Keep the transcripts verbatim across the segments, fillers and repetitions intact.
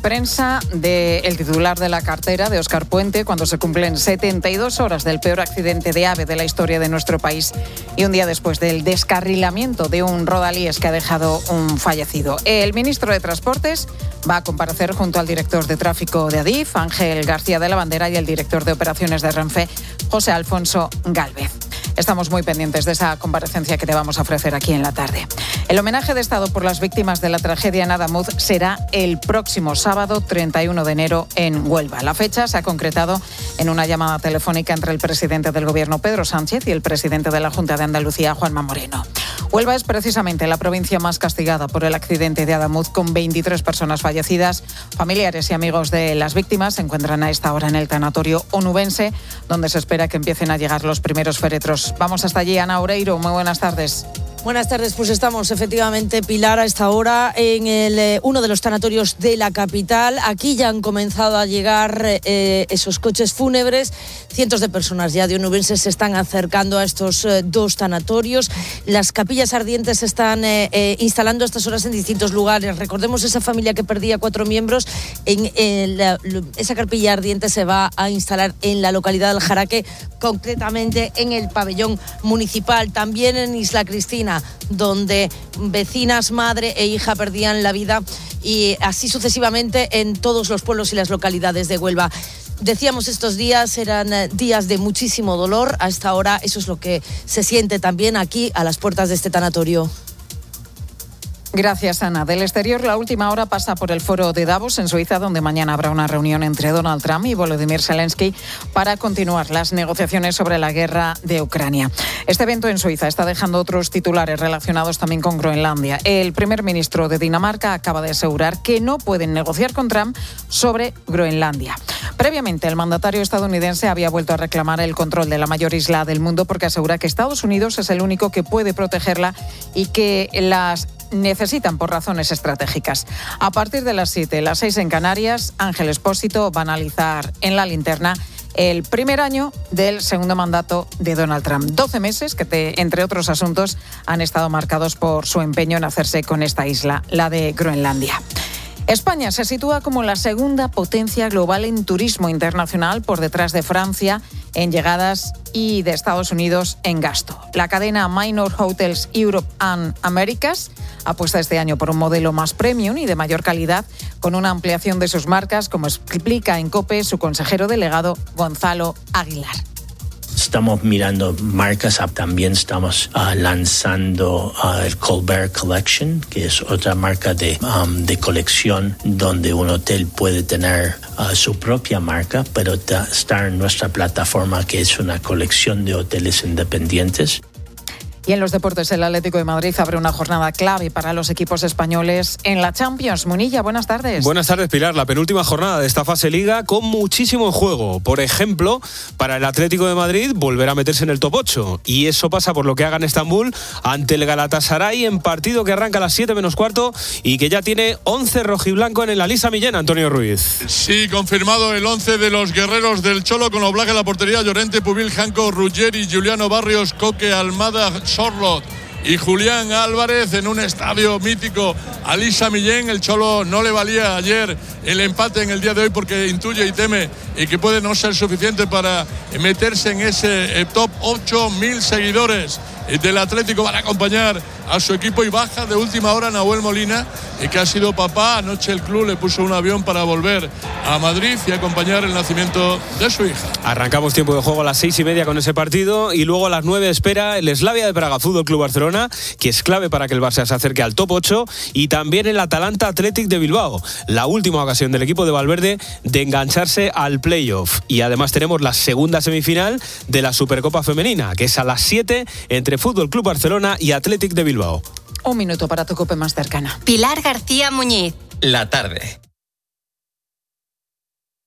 prensa del titular de la cartera, de Óscar Puente, cuando se cumplen setenta y dos horas del peor accidente de AVE de la historia de nuestro país y un día después del descarrilamiento de un rodalíes que ha dejado un fallecido. El ministro de Transportes va a comparecer junto al director de tráfico de Adif, Ángel García de la Bandera, y el director de operaciones de Renfe, José Alfonso Gálvez. Estamos muy pendientes de esa comparecencia que te vamos a ofrecer aquí en la tarde. El homenaje de Estado por las víctimas de la tragedia en Adamuz será el próximo sábado treinta y uno de enero en Huelva. La fecha se ha concretado en una llamada telefónica entre el presidente del Gobierno, Pedro Sánchez, y el presidente de la Junta de Andalucía, Juanma Moreno. Huelva es precisamente la provincia más castigada por el accidente de Adamuz, con veintitrés personas fallecidas. Familiares y amigos de las víctimas se encuentran a esta hora en el tanatorio onubense, donde se espera que empiecen a llegar los primeros féretros. Vamos hasta allí, Ana Oreiro. Muy buenas tardes. Buenas tardes, pues estamos efectivamente, Pilar, a esta hora en el, eh, uno de los tanatorios de la capital. Aquí ya han comenzado a llegar eh, esos coches fúnebres. Cientos de personas ya de onubenses se están acercando a estos eh, dos tanatorios. Las capillas ardientes se están eh, eh, instalando a estas horas en distintos lugares. Recordemos esa familia que perdía cuatro miembros. En, en la, esa capilla ardiente se va a instalar en la localidad del Jaraque, concretamente en el pabellón municipal. También en Isla Cristina, donde vecinas, madre e hija perdían la vida, y así sucesivamente en todos los pueblos y las localidades de Huelva. Decíamos, estos días eran días de muchísimo dolor. A esta hora eso es lo que se siente también aquí a las puertas de este tanatorio. Gracias, Ana. Del exterior, la última hora pasa por el foro de Davos, en Suiza, donde mañana habrá una reunión entre Donald Trump y Volodymyr Zelensky para continuar las negociaciones sobre la guerra de Ucrania. Este evento en Suiza está dejando otros titulares relacionados también con Groenlandia. El primer ministro de Dinamarca acaba de asegurar que no pueden negociar con Trump sobre Groenlandia. Previamente, el mandatario estadounidense había vuelto a reclamar el control de la mayor isla del mundo, porque asegura que Estados Unidos es el único que puede protegerla y que las necesitan por razones estratégicas. A partir de las siete, las seis en Canarias, Ángel Expósito va a analizar en la linterna el primer año del segundo mandato de Donald Trump. doce meses que, te, entre otros asuntos, han estado marcados por su empeño en hacerse con esta isla, la de Groenlandia. España se sitúa como la segunda potencia global en turismo internacional, por detrás de Francia en llegadas y de Estados Unidos en gasto. La cadena Minor Hotels Europe and Americas apuesta este año por un modelo más premium y de mayor calidad, con una ampliación de sus marcas, como explica en COPE su consejero delegado, Gonzalo Aguilar. Estamos mirando marcas, también estamos uh, lanzando uh, el Colbert Collection, que es otra marca de, um, de colección, donde un hotel puede tener uh, su propia marca, pero ta, estar en nuestra plataforma, que es una colección de hoteles independientes. Y en los deportes, el Atlético de Madrid abre una jornada clave para los equipos españoles en la Champions. Munilla, buenas tardes. Buenas tardes, Pilar. La penúltima jornada de esta fase Liga con muchísimo en juego. Por ejemplo, para el Atlético de Madrid volver a meterse en el top ocho. Y eso pasa por lo que haga en Estambul ante el Galatasaray, en partido que arranca a las siete menos cuarto y que ya tiene once rojiblanco en el Alisa Millena, Antonio Ruiz. Sí, confirmado el once de los guerreros del Cholo, con Oblak en la portería, Llorente, Pubil, Janco, Ruggeri, Juliano Barrios, Coque, Almada, Sorlot y Julián Álvarez en un estadio mítico, Alisa Millén. El Cholo no le valía ayer el empate en el día de hoy, porque intuye y teme y que puede no ser suficiente para meterse en ese top ocho. Mil seguidores del Atlético van a acompañar a su equipo, y baja de última hora Nahuel Molina, y que ha sido papá. Anoche el club le puso un avión para volver a Madrid y acompañar el nacimiento de su hija. Arrancamos tiempo de juego a las seis y media con ese partido, y luego a las nueve espera el Slavia de Praga Fútbol Club Barcelona, que es clave para que el Barça se acerque al top ocho, y también el Atalanta Athletic de Bilbao, la última ocasión del equipo de Valverde de engancharse al playoff. Y además tenemos la segunda semifinal de la Supercopa Femenina, que es a las siete entre Fútbol Club Barcelona y Athletic de Bilbao. Un minuto para tu COPE más cercana. Pilar García Muñiz. La tarde.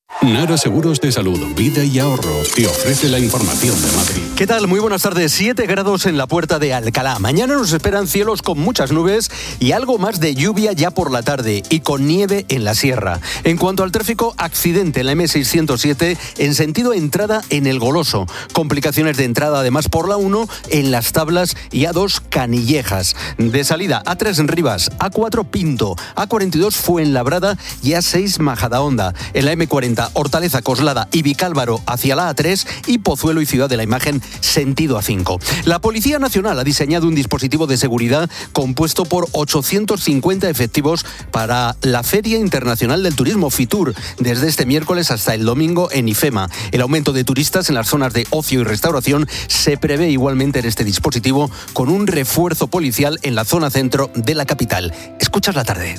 Nara Seguros de Salud, Vida y Ahorro te ofrece la información de Madrid. ¿Qué tal? Muy buenas tardes. siete grados en la Puerta de Alcalá. Mañana nos esperan cielos con muchas nubes y algo más de lluvia ya por la tarde y con nieve en la sierra. En cuanto al tráfico, accidente en la eme seiscientos siete en sentido entrada en El Goloso. Complicaciones de entrada además por la uno en Las Tablas y A dos Canillejas. De salida, A tres en Rivas, A cuatro Pinto, A cuarenta y dos Fuenlabrada y A seis Majadahonda. En la eme cuarenta Hortaleza, Coslada y Vicálvaro hacia la A tres y Pozuelo y Ciudad de la Imagen sentido A cinco. La Policía Nacional ha diseñado un dispositivo de seguridad compuesto por ochocientos cincuenta efectivos para la Feria Internacional del Turismo FITUR desde este miércoles hasta el domingo en IFEMA. El aumento de turistas en las zonas de ocio y restauración se prevé igualmente en este dispositivo con un refuerzo policial en la zona centro de la capital. Escuchas la tarde.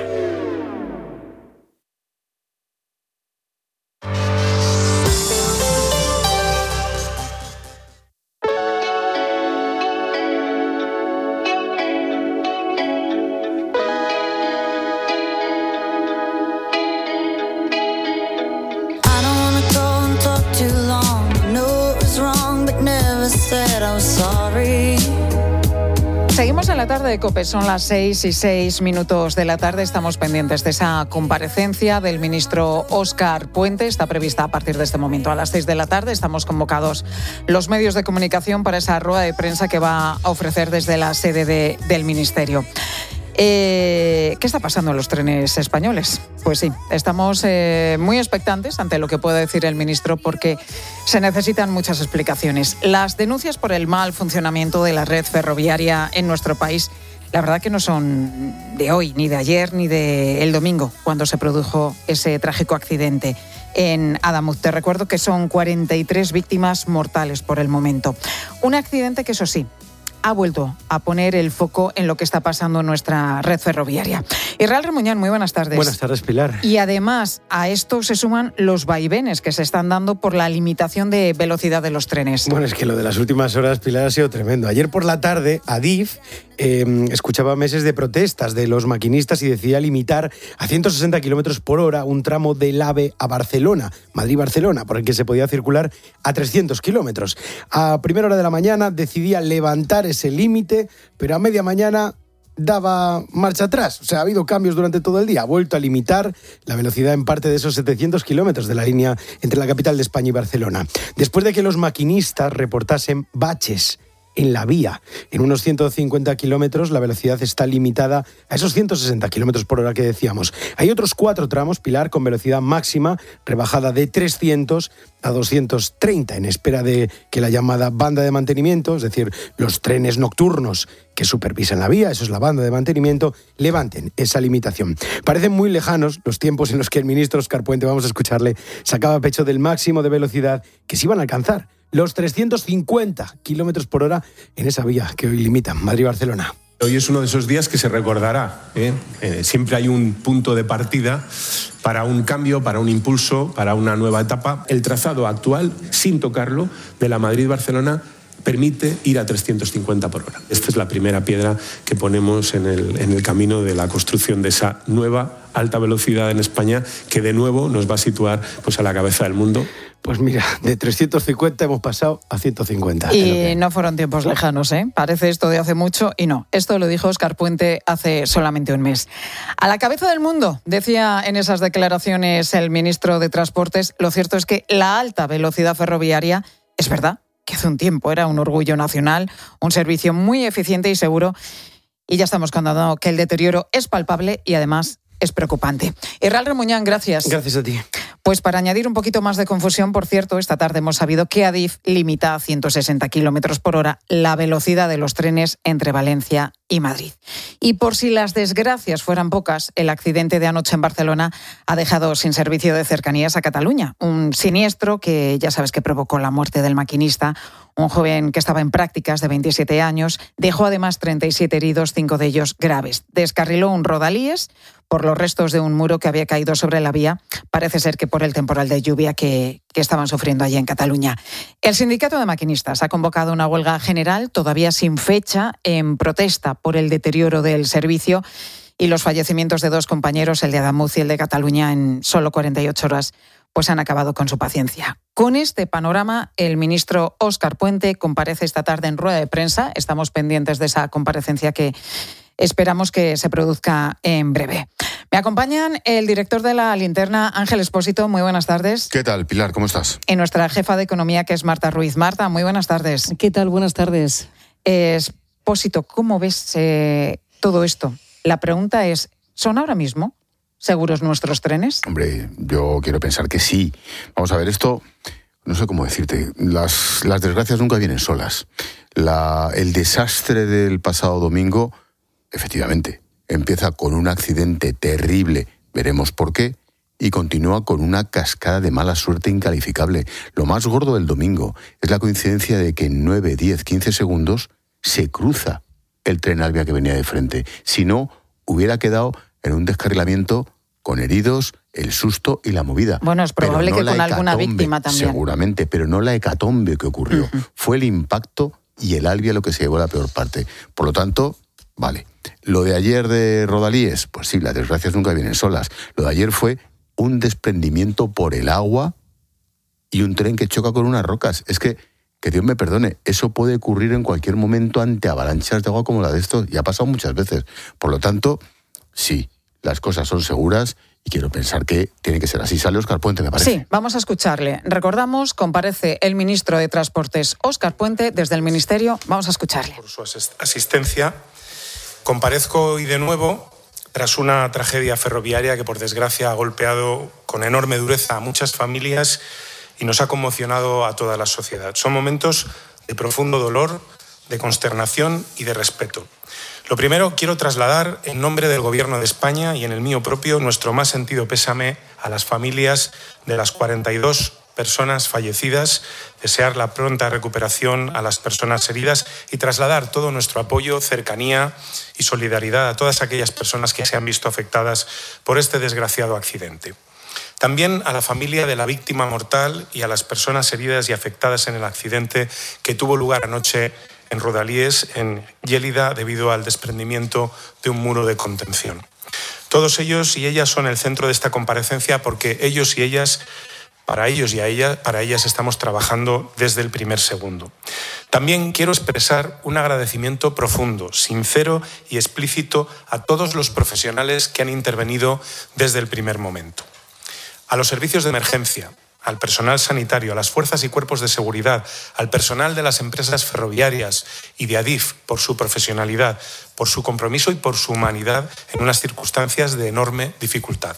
Seguimos en la tarde de COPE, son las seis y seis minutos de la tarde. Estamos pendientes de esa comparecencia del ministro Óscar Puente. Está prevista a partir de este momento a las seis de la tarde. Estamos convocados los medios de comunicación para esa rueda de prensa que va a ofrecer desde la sede de, del ministerio. Eh, ¿Qué está pasando en los trenes españoles? Pues sí, estamos eh, muy expectantes ante lo que puede decir el ministro porque se necesitan muchas explicaciones. Las denuncias por el mal funcionamiento de la red ferroviaria en nuestro país, la verdad que no son de hoy, ni de ayer, ni del domingo, cuando se produjo ese trágico accidente en Adamuz. Te recuerdo que son cuarenta y tres víctimas mortales por el momento. Un accidente que, eso sí, ha vuelto a poner el foco en lo que está pasando en nuestra red ferroviaria. Israel Remuñán, muy buenas tardes. Buenas tardes, Pilar. Y además a esto se suman los vaivenes que se están dando por la limitación de velocidad de los trenes. Bueno, es que lo de las últimas horas, Pilar, ha sido tremendo. Ayer por la tarde, Adif eh, escuchaba meses de protestas de los maquinistas y decidía limitar a ciento sesenta kilómetros por hora un tramo del AVE a Barcelona, Madrid-Barcelona, por el que se podía circular a trescientos kilómetros. A primera hora de la mañana decidía levantar ese límite, pero a media mañana daba marcha atrás. O sea, ha habido cambios durante todo el día. Ha vuelto a limitar la velocidad en parte de esos setecientos kilómetros de la línea entre la capital de España y Barcelona. Después de que los maquinistas reportasen baches en la vía. En unos ciento cincuenta kilómetros la velocidad está limitada a esos ciento sesenta kilómetros por hora que decíamos. Hay otros cuatro tramos, Pilar, con velocidad máxima rebajada de trescientos a doscientos treinta en espera de que la llamada banda de mantenimiento, es decir, los trenes nocturnos que supervisan la vía, eso es la banda de mantenimiento, levanten esa limitación. Parecen muy lejanos los tiempos en los que el ministro Óscar Puente, vamos a escucharle, sacaba pecho del máximo de velocidad que se iban a alcanzar, los trescientos cincuenta kilómetros por hora en esa vía que hoy limita Madrid-Barcelona. Hoy es uno de esos días que se recordará. ¿eh? Eh, siempre hay un punto de partida para un cambio, para un impulso, para una nueva etapa. El trazado actual, sin tocarlo, de la Madrid-Barcelona, permite ir a trescientos cincuenta por hora. Esta es la primera piedra que ponemos en el, en el camino de la construcción de esa nueva alta velocidad en España, que de nuevo nos va a situar pues, a la cabeza del mundo. Pues mira, de trescientos cincuenta hemos pasado a ciento cincuenta. Y no fueron tiempos lejanos, ¿eh? Parece esto de hace mucho y no. Esto lo dijo Óscar Puente hace solamente un mes. A la cabeza del mundo, decía en esas declaraciones el ministro de Transportes. Lo cierto es que la alta velocidad ferroviaria, es verdad, que hace un tiempo era un orgullo nacional, un servicio muy eficiente y seguro, y ya estamos contando que el deterioro es palpable y además es preocupante. Israel Remuñán, gracias. Gracias a ti. Pues para añadir un poquito más de confusión, por cierto, esta tarde hemos sabido que Adif limita a ciento sesenta kilómetros por hora la velocidad de los trenes entre Valencia y Madrid. Y por si las desgracias fueran pocas, el accidente de anoche en Barcelona ha dejado sin servicio de cercanías a Cataluña. Un siniestro que ya sabes que provocó la muerte del maquinista, un joven que estaba en prácticas de veintisiete años, dejó además treinta y siete heridos, cinco de ellos graves. Descarriló un rodalíes por los restos de un muro que había caído sobre la vía. Parece ser que por el temporal de lluvia que, que estaban sufriendo allí en Cataluña. El sindicato de maquinistas ha convocado una huelga general, todavía sin fecha, en protesta por el deterioro del servicio y los fallecimientos de dos compañeros, el de Adamuz y el de Cataluña, en solo cuarenta y ocho horas, pues han acabado con su paciencia. Con este panorama, el ministro Óscar Puente comparece esta tarde en rueda de prensa. Estamos pendientes de esa comparecencia que esperamos que se produzca en breve. Me acompañan el director de La Linterna, Ángel Expósito. Muy buenas tardes. ¿Qué tal, Pilar? ¿Cómo estás? Y nuestra jefa de economía, que es Marta Ruiz. Marta, muy buenas tardes. ¿Qué tal? Buenas tardes. Eh, Expósito, ¿cómo ves eh, todo esto? La pregunta es, ¿son ahora mismo seguros nuestros trenes? Hombre, yo quiero pensar que sí. Vamos a ver, esto, no sé cómo decirte, las, las desgracias nunca vienen solas. La, el desastre del pasado domingo, efectivamente, empieza con un accidente terrible, veremos por qué, y continúa con una cascada de mala suerte incalificable. Lo más gordo del domingo es la coincidencia de que en nueve, diez, quince segundos se cruza el tren Alvia que venía de frente. Si no, hubiera quedado en un descarrilamiento con heridos, el susto y la movida. Bueno, es probable no que con hecatombe, alguna víctima también. Seguramente, pero no la hecatombe que ocurrió. Uh-huh. Fue el impacto y el Alvia lo que se llevó la peor parte. Por lo tanto, vale. Lo de ayer de Rodalíes, pues sí, las desgracias nunca vienen solas. Lo de ayer fue un desprendimiento por el agua y un tren que choca con unas rocas. Es que, que Dios me perdone, eso puede ocurrir en cualquier momento ante avalanchas de agua como la de estos, y ha pasado muchas veces. Por lo tanto, sí, las cosas son seguras y quiero pensar que tiene que ser así. Sale Óscar Puente, me parece. Sí, vamos a escucharle. Recordamos, comparece el ministro de Transportes, Óscar Puente, desde el Ministerio. Vamos a escucharle. Por su asistencia, comparezco hoy de nuevo tras una tragedia ferroviaria que, por desgracia, ha golpeado con enorme dureza a muchas familias y nos ha conmocionado a toda la sociedad. Son momentos de profundo dolor, de consternación y de respeto. Lo primero, quiero trasladar en nombre del Gobierno de España y en el mío propio nuestro más sentido pésame a las familias de las cuarenta y dos personas fallecidas, desear la pronta recuperación a las personas heridas y trasladar todo nuestro apoyo, cercanía y solidaridad a todas aquellas personas que se han visto afectadas por este desgraciado accidente. También a la familia de la víctima mortal y a las personas heridas y afectadas en el accidente que tuvo lugar anoche en Rodalíes, en Lleida, debido al desprendimiento de un muro de contención. Todos ellos y ellas son el centro de esta comparecencia porque ellos y ellas, para ellos y a ellas, para ellas estamos trabajando desde el primer segundo. También quiero expresar un agradecimiento profundo, sincero y explícito a todos los profesionales que han intervenido desde el primer momento. A los servicios de emergencia, al personal sanitario, a las fuerzas y cuerpos de seguridad, al personal de las empresas ferroviarias y de Adif por su profesionalidad, por su compromiso y por su humanidad en unas circunstancias de enorme dificultad.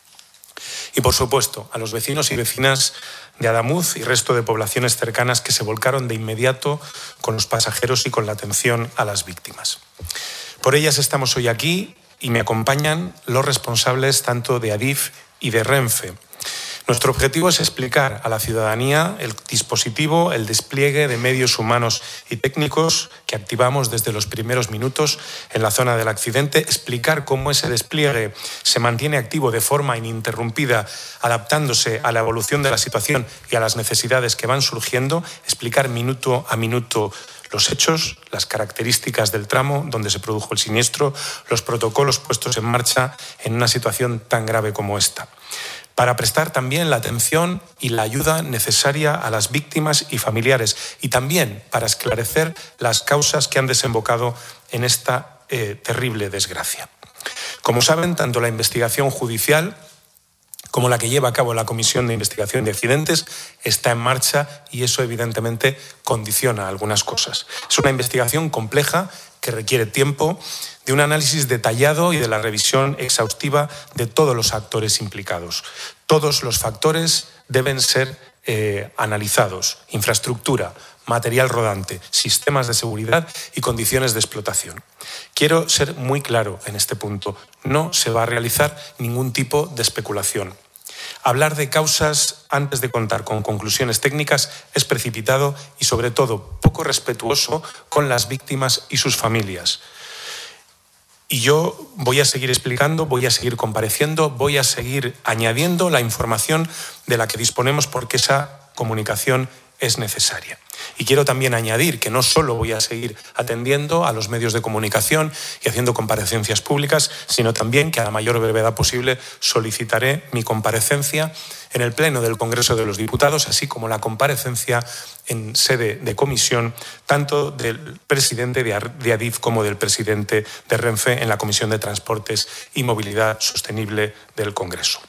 Y, por supuesto, a los vecinos y vecinas de Adamuz y resto de poblaciones cercanas que se volcaron de inmediato con los pasajeros y con la atención a las víctimas. Por ellas estamos hoy aquí y me acompañan los responsables tanto de Adif y de Renfe. Nuestro objetivo es explicar a la ciudadanía el dispositivo, el despliegue de medios humanos y técnicos que activamos desde los primeros minutos en la zona del accidente, explicar cómo ese despliegue se mantiene activo de forma ininterrumpida, adaptándose a la evolución de la situación y a las necesidades que van surgiendo, explicar minuto a minuto los hechos, las características del tramo donde se produjo el siniestro, los protocolos puestos en marcha en una situación tan grave como esta, para prestar también la atención y la ayuda necesaria a las víctimas y familiares y también para esclarecer las causas que han desembocado en esta eh, terrible desgracia. Como saben, tanto la investigación judicial como la que lleva a cabo la Comisión de Investigación de Accidentes está en marcha y eso evidentemente condiciona algunas cosas. Es una investigación compleja que requiere tiempo, de un análisis detallado y de la revisión exhaustiva de todos los actores implicados. Todos los factores deben ser eh, analizados: infraestructura, material rodante, sistemas de seguridad y condiciones de explotación. Quiero ser muy claro en este punto. No se va a realizar ningún tipo de especulación. Hablar de causas antes de contar con conclusiones técnicas es precipitado y, sobre todo, poco respetuoso con las víctimas y sus familias. Y yo voy a seguir explicando, voy a seguir compareciendo, voy a seguir añadiendo la información de la que disponemos porque esa comunicación es necesaria. Y quiero también añadir que no solo voy a seguir atendiendo a los medios de comunicación y haciendo comparecencias públicas, sino también que a la mayor brevedad posible solicitaré mi comparecencia en el Pleno del Congreso de los Diputados, así como la comparecencia en sede de comisión, tanto del presidente de Adif como del presidente de Renfe en la Comisión de Transportes y Movilidad Sostenible del Congreso.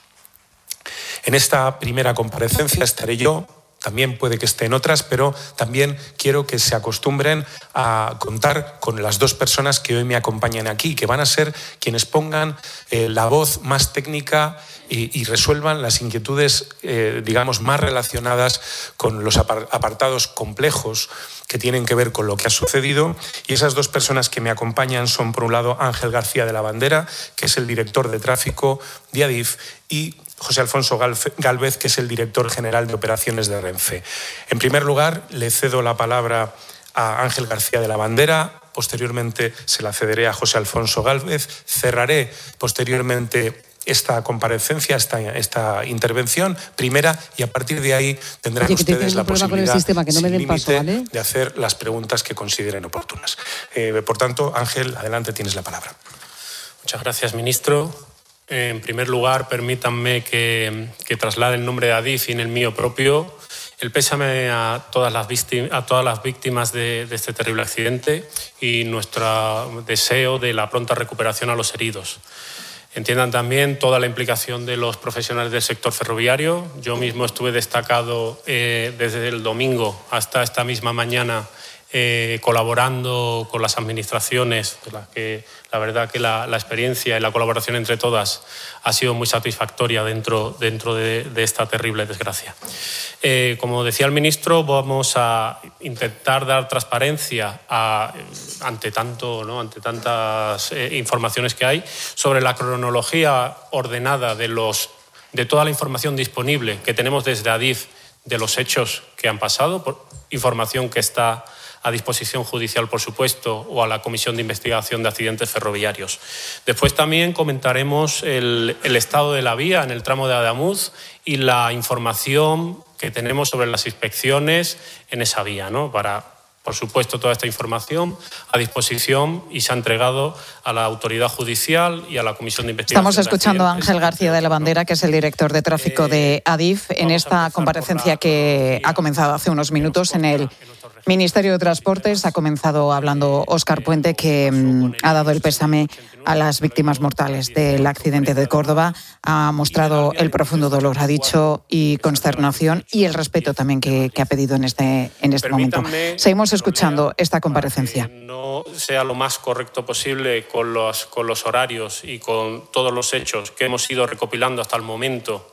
En esta primera comparecencia estaré yo. También puede que estén otras, pero también quiero que se acostumbren a contar con las dos personas que hoy me acompañan aquí, que van a ser quienes pongan eh, la voz más técnica y, y resuelvan las inquietudes, eh, digamos, más relacionadas con los apartados complejos que tienen que ver con lo que ha sucedido. Y esas dos personas que me acompañan son, por un lado, Ángel García de la Bandera, que es el director de tráfico de Adif, y José Alfonso Gálvez, que es el director general de operaciones de Renfe. En primer lugar, le cedo la palabra a Ángel García de la Bandera, posteriormente se la cederé a José Alfonso Gálvez, cerraré posteriormente esta comparecencia, esta, esta intervención primera, y a partir de ahí tendrán Oye, ustedes la posibilidad sistema, que no me den paso, ¿vale? de hacer las preguntas que consideren oportunas. Eh, por tanto, Ángel, adelante, tienes la palabra. Muchas gracias, ministro. En primer lugar, permítanme que, que traslade en nombre de Adif y en el mío propio el pésame a todas las víctimas, a todas las víctimas de, de este terrible accidente y nuestro deseo de la pronta recuperación a los heridos. Entiendan también toda la implicación de los profesionales del sector ferroviario. Yo mismo estuve destacado eh, desde el domingo hasta esta misma mañana Eh, colaborando con las administraciones, de las que la verdad que la, la experiencia y la colaboración entre todas ha sido muy satisfactoria dentro, dentro de, de esta terrible desgracia. Eh, como decía el ministro, vamos a intentar dar transparencia a, ante, tanto, ¿no? ante tantas eh, informaciones que hay sobre la cronología ordenada de, los, de toda la información disponible que tenemos desde Adif de los hechos que han pasado, por información que está a disposición judicial, por supuesto, o a la Comisión de Investigación de Accidentes Ferroviarios. Después también comentaremos el, el estado de la vía en el tramo de Adamuz y la información que tenemos sobre las inspecciones en esa vía, ¿no? Para, por supuesto, toda esta información a disposición y se ha entregado a la autoridad judicial y a la Comisión de Investigación. Estamos escuchando a Ángel García de la Bandera, que es el director de tráfico eh, de Adif, en esta comparecencia que ha comenzado hace unos minutos en el Ministerio de Transportes. Ha comenzado hablando Óscar Puente, que mmm, ha dado el pésame a las víctimas mortales del accidente de Córdoba. Ha mostrado el profundo dolor, ha dicho, y consternación, y el respeto también que, que ha pedido en este, en este momento. Seguimos escuchando esta comparecencia. Que no sea lo más correcto posible con los, con los horarios y con todos los hechos que hemos ido recopilando hasta el momento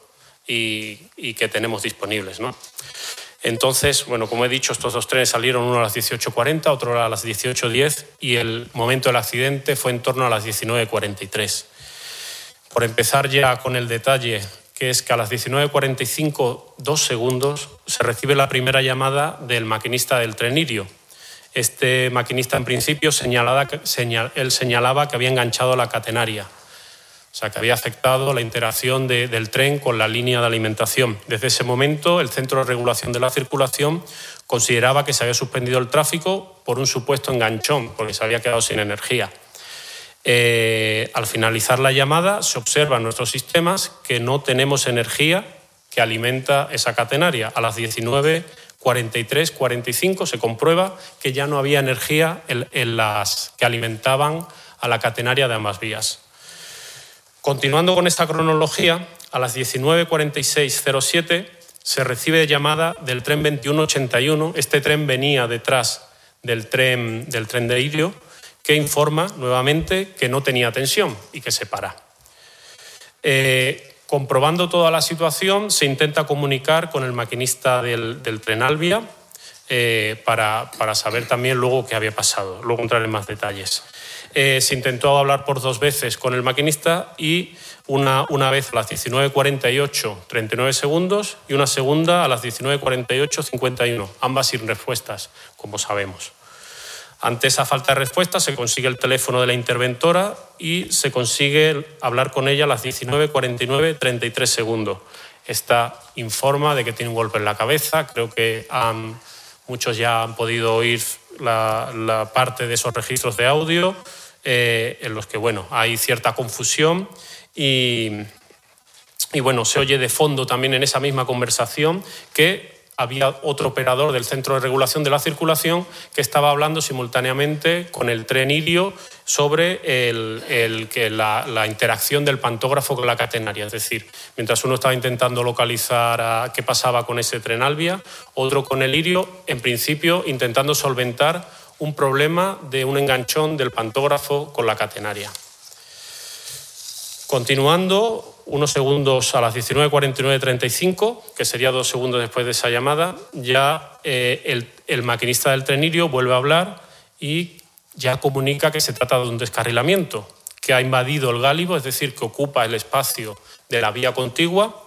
y, y que tenemos disponibles, ¿no? Entonces, bueno, como he dicho, estos dos trenes salieron, uno a las dieciocho cuarenta, otro a las dieciocho diez, y el momento del accidente fue en torno a las diecinueve cuarenta y tres. Por empezar ya con el detalle, que es que a las diecinueve cuarenta y cinco, dos segundos, se recibe la primera llamada del maquinista del tren Irio. Este maquinista, en principio, señalaba, señal, él señalaba que había enganchado la catenaria. O sea, que había afectado la interacción de, del tren con la línea de alimentación. Desde ese momento, el Centro de Regulación de la Circulación consideraba que se había suspendido el tráfico por un supuesto enganchón, porque se había quedado sin energía. Eh, al finalizar la llamada, se observa en nuestros sistemas que no tenemos energía que alimenta esa catenaria. A las diecinueve cuarenta y tres, cuarenta y cinco se comprueba que ya no había energía en, en las que alimentaban a la catenaria de ambas vías. Continuando con esta cronología, a las diecinueve cuarenta y seis cero siete se recibe llamada del tren veintiuno ochenta y uno. Este tren venía detrás del tren, del tren de Irio, que informa nuevamente que no tenía tensión y que se para. Eh, comprobando toda la situación, se intenta comunicar con el maquinista del, del tren Albia eh, para, para saber también luego qué había pasado. Luego entraré en más detalles. Eh, se intentó hablar por dos veces con el maquinista y una, una vez a las diecinueve cuarenta y ocho, treinta y nueve segundos, y una segunda a las diecinueve cuarenta y ocho, cincuenta y uno, ambas sin respuestas, como sabemos. Ante esa falta de respuesta se consigue el teléfono de la interventora y se consigue hablar con ella a las diecinueve cuarenta y nueve, treinta y tres segundos. Esta informa de que tiene un golpe en la cabeza. Creo que han, muchos ya han podido oír la, la parte de esos registros de audio eh, en los que bueno, hay cierta confusión y, y bueno, se oye de fondo también en esa misma conversación que había otro operador del Centro de Regulación de la Circulación que estaba hablando simultáneamente con el tren Irio sobre el, el, que la, la interacción del pantógrafo con la catenaria. Es decir, mientras uno estaba intentando localizar a qué pasaba con ese tren Albia, otro con el Irio, en principio intentando solventar un problema de un enganchón del pantógrafo con la catenaria. Continuando, unos segundos a las diecinueve cuarenta y nueve treinta y cinco, que sería dos segundos después de esa llamada, ya eh, el, el maquinista del tren Irio vuelve a hablar y ya comunica que se trata de un descarrilamiento, que ha invadido el gálibo, es decir, que ocupa el espacio de la vía contigua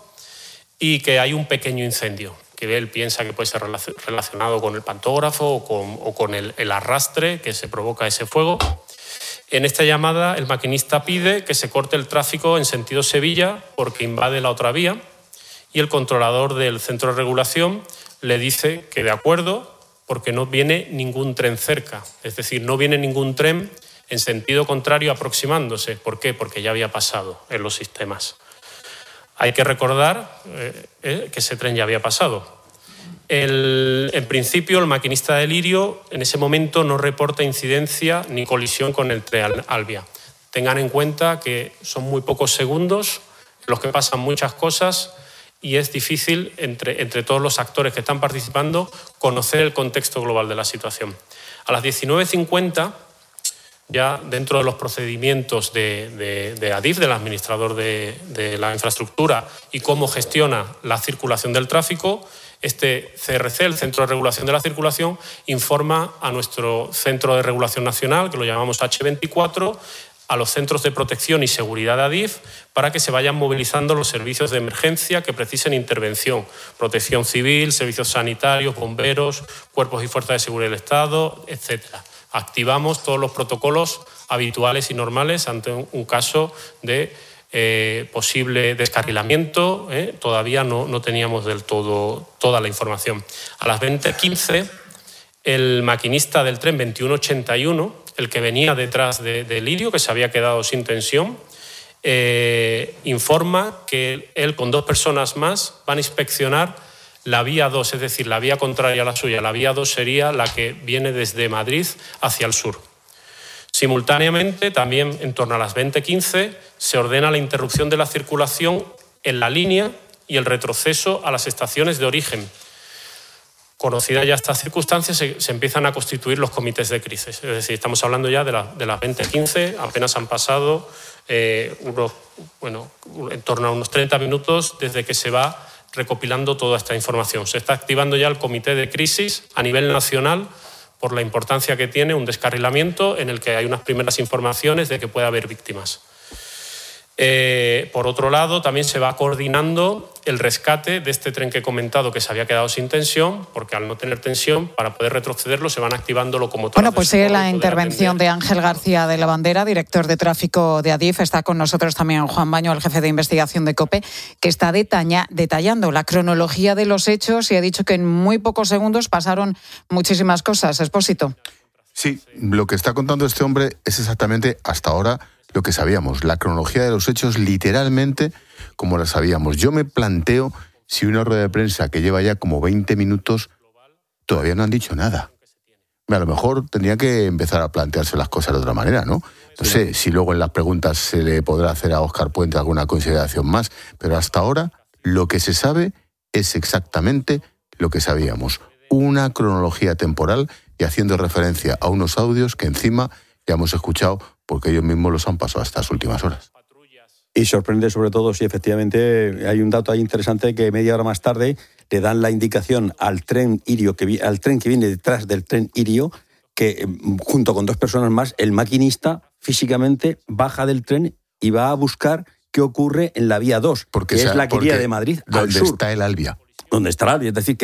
y que hay un pequeño incendio, que él piensa que puede ser relacionado con el pantógrafo o con, o con el, el arrastre que se provoca ese fuego. En esta llamada, el maquinista pide que se corte el tráfico en sentido Sevilla porque invade la otra vía y el controlador del centro de regulación le dice que de acuerdo porque no viene ningún tren cerca. Es decir, no viene ningún tren en sentido contrario aproximándose. ¿Por qué? Porque ya había pasado en los sistemas. Hay que recordar eh, eh, que ese tren ya había pasado. El, en principio, el maquinista del Irio en ese momento no reporta incidencia ni colisión con el tren Albia. Tengan en cuenta que son muy pocos segundos en los que pasan muchas cosas y es difícil, entre, entre todos los actores que están participando, conocer el contexto global de la situación. A las diecinueve cincuenta, ya dentro de los procedimientos de, de, de Adif, del administrador de, de la infraestructura, y cómo gestiona la circulación del tráfico, este C R C, el Centro de Regulación de la Circulación, informa a nuestro Centro de Regulación Nacional, que lo llamamos hache veinticuatro, a los centros de protección y seguridad de Adif, para que se vayan movilizando los servicios de emergencia que precisen intervención. Protección civil, servicios sanitarios, bomberos, cuerpos y fuerzas de seguridad del Estado, etcétera. Activamos todos los protocolos habituales y normales ante un caso de Eh, posible descarrilamiento, eh, todavía no, no teníamos del todo toda la información. A las veinte quince, el maquinista del tren veintiuno ochenta y uno, el que venía detrás de, de Irio, que se había quedado sin tensión, eh, informa que él con dos personas más van a inspeccionar la vía dos, es decir, la vía contraria a la suya. La vía dos sería la que viene desde Madrid hacia el sur. Simultáneamente, también en torno a las veinte quince, se ordena la interrupción de la circulación en la línea y el retroceso a las estaciones de origen. Conocida ya estas circunstancias, se, se empiezan a constituir los comités de crisis. Es decir, estamos hablando ya de, la, de las veinte quince, apenas han pasado eh, unos, bueno, en torno a unos treinta minutos desde que se va recopilando toda esta información. Se está activando ya el comité de crisis a nivel nacional por la importancia que tiene un descarrilamiento en el que hay unas primeras informaciones de que puede haber víctimas. Eh, por otro lado, también se va coordinando el rescate de este tren que he comentado que se había quedado sin tensión, porque al no tener tensión, para poder retrocederlo, se van activando locomotoras. Bueno, pues sigue la intervención de Ángel García de la Bandera, director de tráfico de Adif. Está con nosotros también Juan Baño, el jefe de investigación de COPE, que está detalla, detallando la cronología de los hechos y ha dicho que en muy pocos segundos pasaron muchísimas cosas. Expósito. Sí, lo que está contando este hombre es exactamente hasta ahora lo que sabíamos, la cronología de los hechos literalmente como la sabíamos. Yo me planteo si una rueda de prensa que lleva ya como veinte minutos todavía no han dicho nada. A lo mejor tendría que empezar a plantearse las cosas de otra manera, ¿no? No sé si luego en las preguntas se le podrá hacer a Óscar Puente alguna consideración más, pero hasta ahora lo que se sabe es exactamente lo que sabíamos. Una cronología temporal y haciendo referencia a unos audios que encima ya hemos escuchado porque ellos mismos los han pasado estas últimas horas. Y sorprende sobre todo si efectivamente hay un dato ahí interesante que media hora más tarde le dan la indicación al tren Irio, que, al tren que viene detrás del tren Irio, que junto con dos personas más, el maquinista físicamente baja del tren y va a buscar qué ocurre en la vía dos, porque que es la que iría de Madrid al sur. ¿Dónde está el Albia? ¿Dónde está el Albia? Es decir, que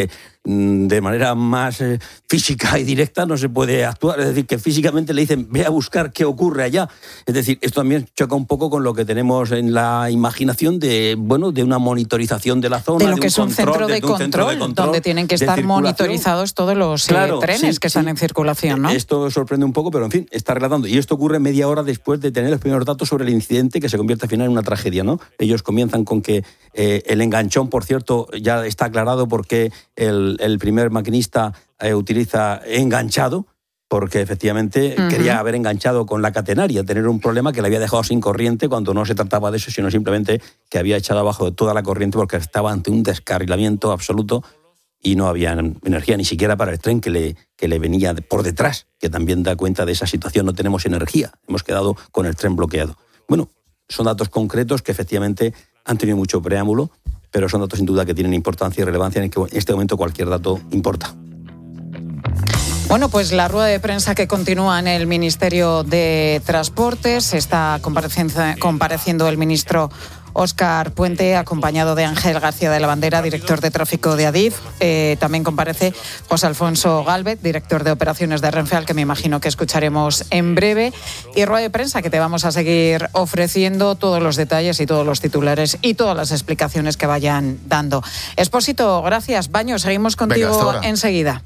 de manera más eh, física y directa no se puede actuar. Es decir, que físicamente le dicen, ve a buscar qué ocurre allá. Es decir, esto también choca un poco con lo que tenemos en la imaginación de, bueno, de una monitorización de la zona. De lo de que es un, control, centro de, de, de un control, centro de control, donde tienen que estar monitorizados todos los claro, eh, trenes sí, que están sí. en circulación, ¿no? Esto sorprende un poco, pero en fin, está relatando. Y esto ocurre media hora después de tener los primeros datos sobre el incidente, que se convierte al final en una tragedia, ¿no? Ellos comienzan con que eh, el enganchón, por cierto, ya está aclarado porque el, el primer maquinista eh, utiliza enganchado, porque efectivamente uh-huh. quería haber enganchado con la catenaria, tener un problema que le había dejado sin corriente cuando no se trataba de eso, sino simplemente que había echado abajo toda la corriente porque estaba ante un descarrilamiento absoluto y no había energía ni siquiera para el tren que le, que le venía por detrás, que también da cuenta de esa situación. No tenemos energía, hemos quedado con el tren bloqueado. Bueno, son datos concretos que efectivamente han tenido mucho preámbulo, pero son datos sin duda que tienen importancia y relevancia en que en este momento cualquier dato importa. Bueno, pues la rueda de prensa que continúa en el Ministerio de Transportes, está compareciendo el ministro Óscar Puente, acompañado de Ángel García de la Bandera, director de tráfico de Adif. Eh, también comparece José Alfonso Gálvez, director de operaciones de Renfe, al que me imagino que escucharemos en breve. Y rueda de prensa que te vamos a seguir ofreciendo todos los detalles y todos los titulares y todas las explicaciones que vayan dando. Expósito, gracias. Baño, seguimos contigo Venga, enseguida.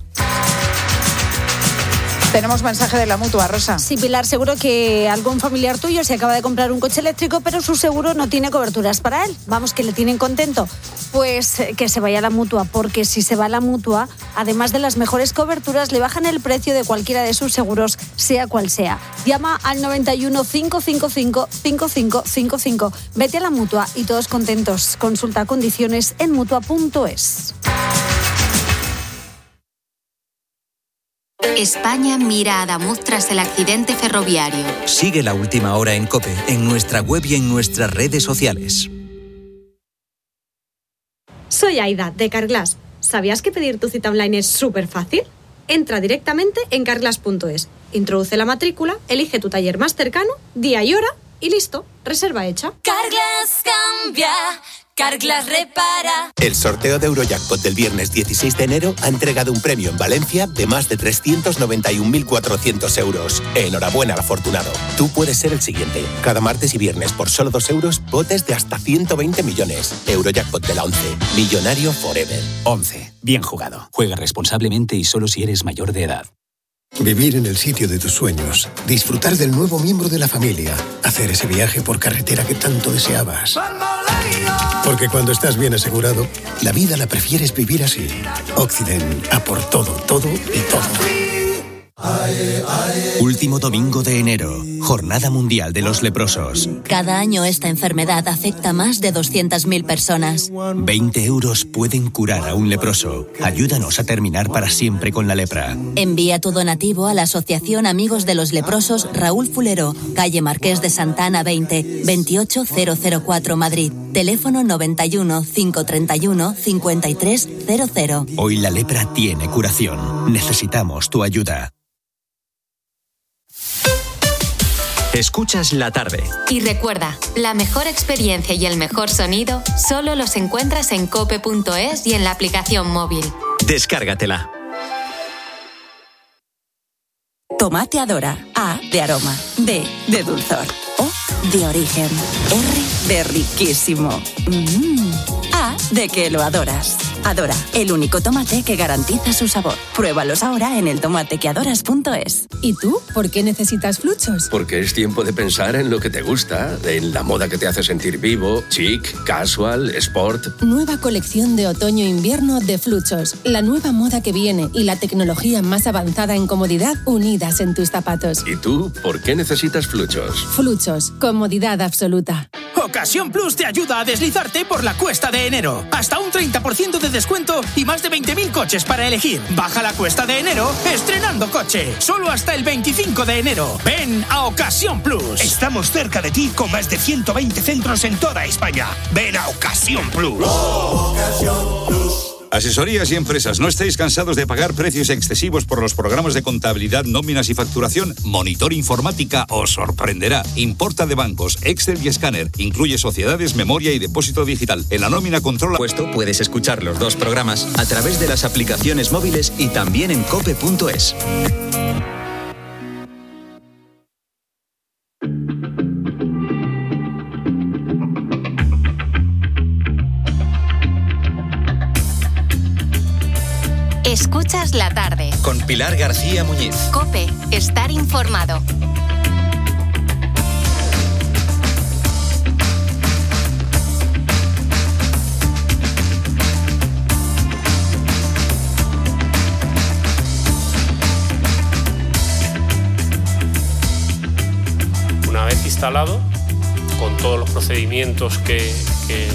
Tenemos mensaje de la Mutua, Rosa. Sí, Pilar, seguro que algún familiar tuyo se acaba de comprar un coche eléctrico, pero su seguro no tiene coberturas para él. Vamos, que le tienen contento. Pues que se vaya a la Mutua, porque si se va a la Mutua, además de las mejores coberturas, le bajan el precio de cualquiera de sus seguros, sea cual sea. Llama al noventa y uno, cinco cinco cinco, cinco cinco cinco cinco. Vete a la Mutua y todos contentos. Consulta condiciones en mutua punto es. España mira a Adamuz tras el accidente ferroviario. Sigue la última hora en COPE, en nuestra web y en nuestras redes sociales. Soy Aida, de Carglass. ¿Sabías que pedir tu cita online es súper fácil? Entra directamente en carglass punto es, introduce la matrícula, elige tu taller más cercano, día y hora y listo, reserva hecha. Carglass cambia. Carglass repara. El sorteo de Eurojackpot del viernes dieciséis de enero ha entregado un premio en Valencia de más de trescientos noventa y un mil cuatrocientos euros. Enhorabuena al afortunado. Tú puedes ser el siguiente. Cada martes y viernes por solo dos euros, botes de hasta ciento veinte millones. Eurojackpot de la once. Millonario forever. once. Bien jugado. Juega responsablemente y solo si eres mayor de edad. Vivir en el sitio de tus sueños, disfrutar del nuevo miembro de la familia, hacer ese viaje por carretera que tanto deseabas. Porque cuando estás bien asegurado, la vida la prefieres vivir así. Occident, a por todo, todo y todo. Último domingo de enero, Jornada Mundial de los Leprosos. Cada año esta enfermedad afecta a más de doscientas mil personas. veinte euros pueden curar a un leproso. Ayúdanos a terminar para siempre con la lepra. Envía tu donativo a la Asociación Amigos de los Leprosos Raúl Fulero, calle Marqués de Santa Ana veinte, veintiocho mil cuatro Madrid. Teléfono noventa y uno, cinco treinta y uno, cincuenta y tres cero cero. Hoy la lepra tiene curación. Necesitamos tu ayuda. Escuchas la tarde. Y recuerda, la mejor experiencia y el mejor sonido solo los encuentras en cope punto es y en la aplicación móvil. Descárgatela. Tomate Adora. A de aroma. D de dulzor. O de origen. R de riquísimo. Mm. A de que lo adoras. Adora, el único tomate que garantiza su sabor. Pruébalos ahora en el tomate que adoras punto es. ¿Y tú? ¿Por qué necesitas Fluchos? Porque es tiempo de pensar en lo que te gusta, en la moda que te hace sentir vivo, chic, casual, sport. Nueva colección de otoño-invierno de Fluchos. La nueva moda que viene y la tecnología más avanzada en comodidad unidas en tus zapatos. ¿Y tú? ¿Por qué necesitas Fluchos? Fluchos, comodidad absoluta. Ocasión Plus te ayuda a deslizarte por la cuesta de enero. Hasta un treinta por ciento de descuento y más de veinte mil coches para elegir. Baja la cuesta de enero estrenando coche. Solo hasta el veinticinco de enero. Ven a Ocasión Plus. Estamos cerca de ti con más de ciento veinte centros en toda España. Ven a Ocasión Plus. Oh, Ocasión Plus. Asesorías y empresas, ¿no estáis cansados de pagar precios excesivos por los programas de contabilidad, nóminas y facturación? Monitor Informática os sorprenderá. Importa de bancos, Excel y escáner. Incluye sociedades, memoria y depósito digital. En la nómina controla... Puesto puedes escuchar los dos programas a través de las aplicaciones móviles y también en cope punto es. Escuchas la tarde. Con Pilar García Muñiz. COPE. Estar informado. Una vez instalado, con todos los procedimientos que, que,